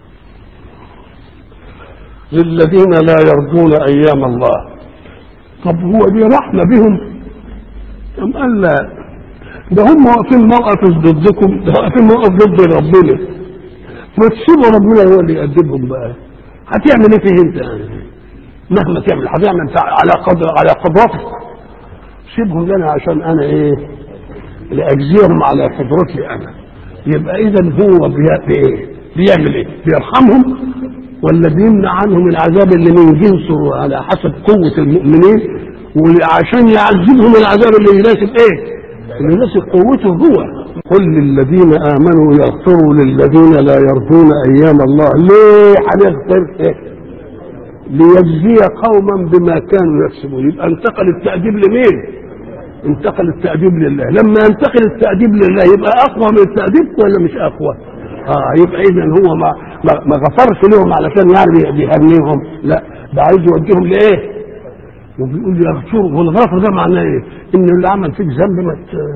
للذين لا يرجون ايام الله. طب هو دي رحمه بهم؟ ام قال لا، ده هم واقفين موقف ضدكم، ده واقفين موقف ضد ربنا. ما تسيبوا ربنا هو اللي يأدبهم بقى. هتعمل ايه فيه انت يعني؟ مهما هتعمل على قدرتك. سيبهم لنا عشان انا ايه؟ لاجزيهم على قدرتي انا. يبقى اذا هو بيعمل ايه؟ بيرحمهم ولا بيمنع عنهم العذاب اللي من جنسه على حسب قوة المؤمنين، وعشان يعذبهم العذاب اللي يناسب ايه؟ اللي يناسب قوته هو. قل للذين امنوا يغفروا للذين لا يرجون ايام الله. ليه هنغفر ايه؟ ليجزي قوما بما كانوا يكسبون. يبقى انتقل التأديب لمين؟ انتقل التأديب لله. لما ينتقل التأديب لله يبقى أقوى من التأديب ولا مش أقوى؟ يبقى إذا هو ما غفرش لهم علشان يعني بيهنيهم، لا، ده عايز يوجههم لإيه؟ وبيقول يغفروا. والغفر ده معناه إيه؟ إن اللي عمل فيك ذنب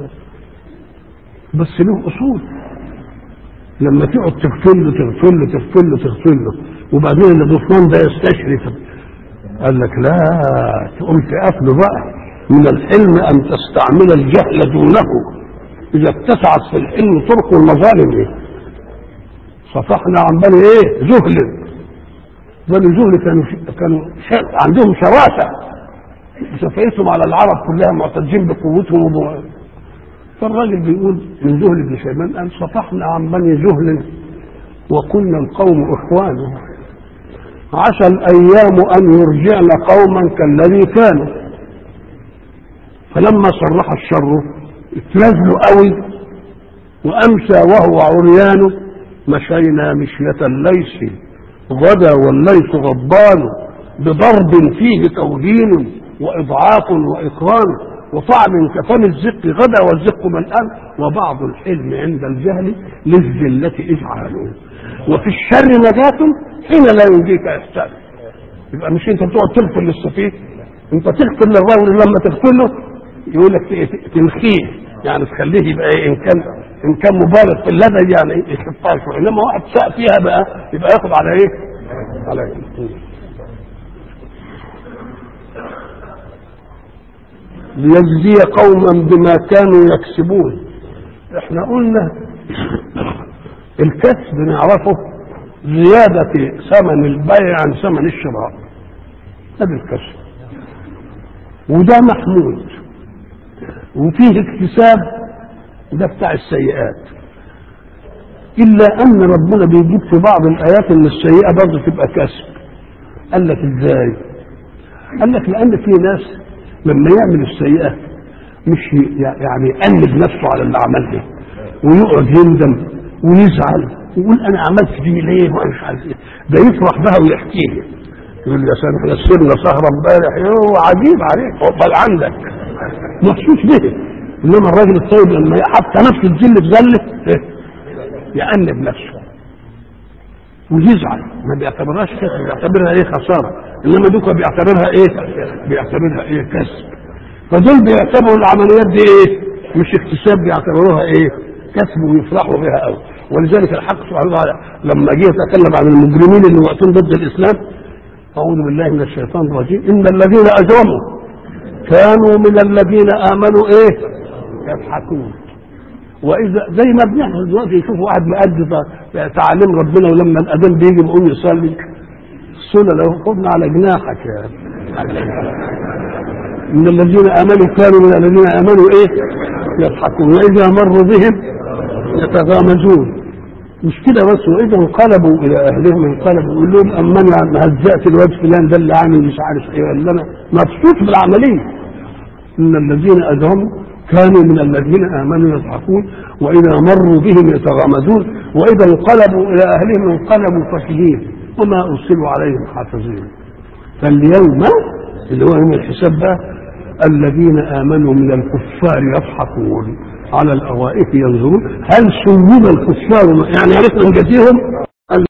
بس له أصول. لما تقعد تغفر له وبعدين الغفران ده يستشرف، قال لك لا، تقوم تقفله بقى. من الحلم أن تستعمل الجهل دونه. إذا اتسعت في الحلم طرق المظالم إيه؟ صفحنا عن بني إيه؟ زهل. بني زهل كانوا عندهم شراسة، شفيتهم على العرب كلها معتدين بقوتهم فالراجل بيقول من زهل بن شيبان قال صفحنا عن بني زهل وكنا القوم إخوانه عسى الأيام أن يرجعن قوما كالذي كانوا. فلما صرح الشر اتنزلوا قوي وامسى وهو عريان مشينا مشية الليث غدا والليث غضبان بضرب فيه توهين واضعاف واكرام وطعن كفم الزق غدا والزق ملآن وبعض الحلم عند الجهل للذلة إجعاله وفي الشر نجاة حين لا ينجيك إحسان. يبقى مش انت بتقعد تغفر للسفيه، انت تغفر للرجل لما تغفر له يقول لك تنخيه، يعني تخليه يبقى ايه، ان كان مبالغ في اللذة يعني يحطها شويه، انما واحد ساق فيها بقى يبقى ياخد على ايه؟ على ايه؟ ليجزي قوما بما كانوا يكسبون. احنا قلنا الكسب نعرفه زيادة ثمن البيع عن ثمن الشراء، هذا الكسب، وده محمود. وفيه اكتساب، ده بتاع السيئات، الا ان ربنا بيجيب في بعض الايات ان السيئه برضه تبقى كسب. قال لك ازاي؟ قال لك لان في ناس لما يعمل السيئه مش يعني يأنب نفسه على اللي عمله ويقعد يندم ويزعل ويقول انا عملت دي ليه ومش عارف ايه، ده يفرح بها ويحكيه، يقول يا سلام احنا سهرنا سهره امبارح عجيب عليك، بل عندك مخصوص به. انما الراجل الطيب لما حتى نفسه تذل في ذله يأنب نفسه ويزعل، ما بيعتبرهاش كسب، بيعتبرها ايه؟ خساره. انما دوكا بيعتبرها ايه؟ بيعتبرها ايه؟ كسب. فدول بيعتبروا العمليات دي ايه؟ مش اكتساب، بيعتبروها ايه؟ كسب ويفرحوا بها قوي. ولذلك الحق سبحانه وتعالى لما جه يتكلم عن المجرمين اللي واقفين ضد الاسلام، اعوذ بالله من الشيطان الرجيم، ان الذين اجرموا كانوا من الذين امنوا ايه؟ يضحكون. واذا زي ما بنحصل دلوقتي يشوف واحد مؤدي تعليم ربنا، ولما الاذان بيجي بيقوم يصلي الصلاه لو خدنا على جناحك يا من الذين امنوا كانوا من الذين امنوا ايه؟ يضحكون، واذا مروا بهم يتغامزون. مش كده بس، واذا انقلبوا الى اهلهم انقلبوا يقول لهم اما انا هزأت الواد فلان ده اللي عامل مش عارف ايه، ولا انا مبسوط بالعمليه. ان الذين اجرموا كانوا من الذين امنوا يضحكون واذا مروا بهم يتغامزون واذا انقلبوا الى اهلهم انقلبوا فكهين وما ارسلوا عليهم حافظين. فاليوم اللي هو يوم الحساب بقى الذين امنوا من الكفار يضحكون على الارائك ينظرون هل سوّب الكفار، يعني عرفنا نجزيهم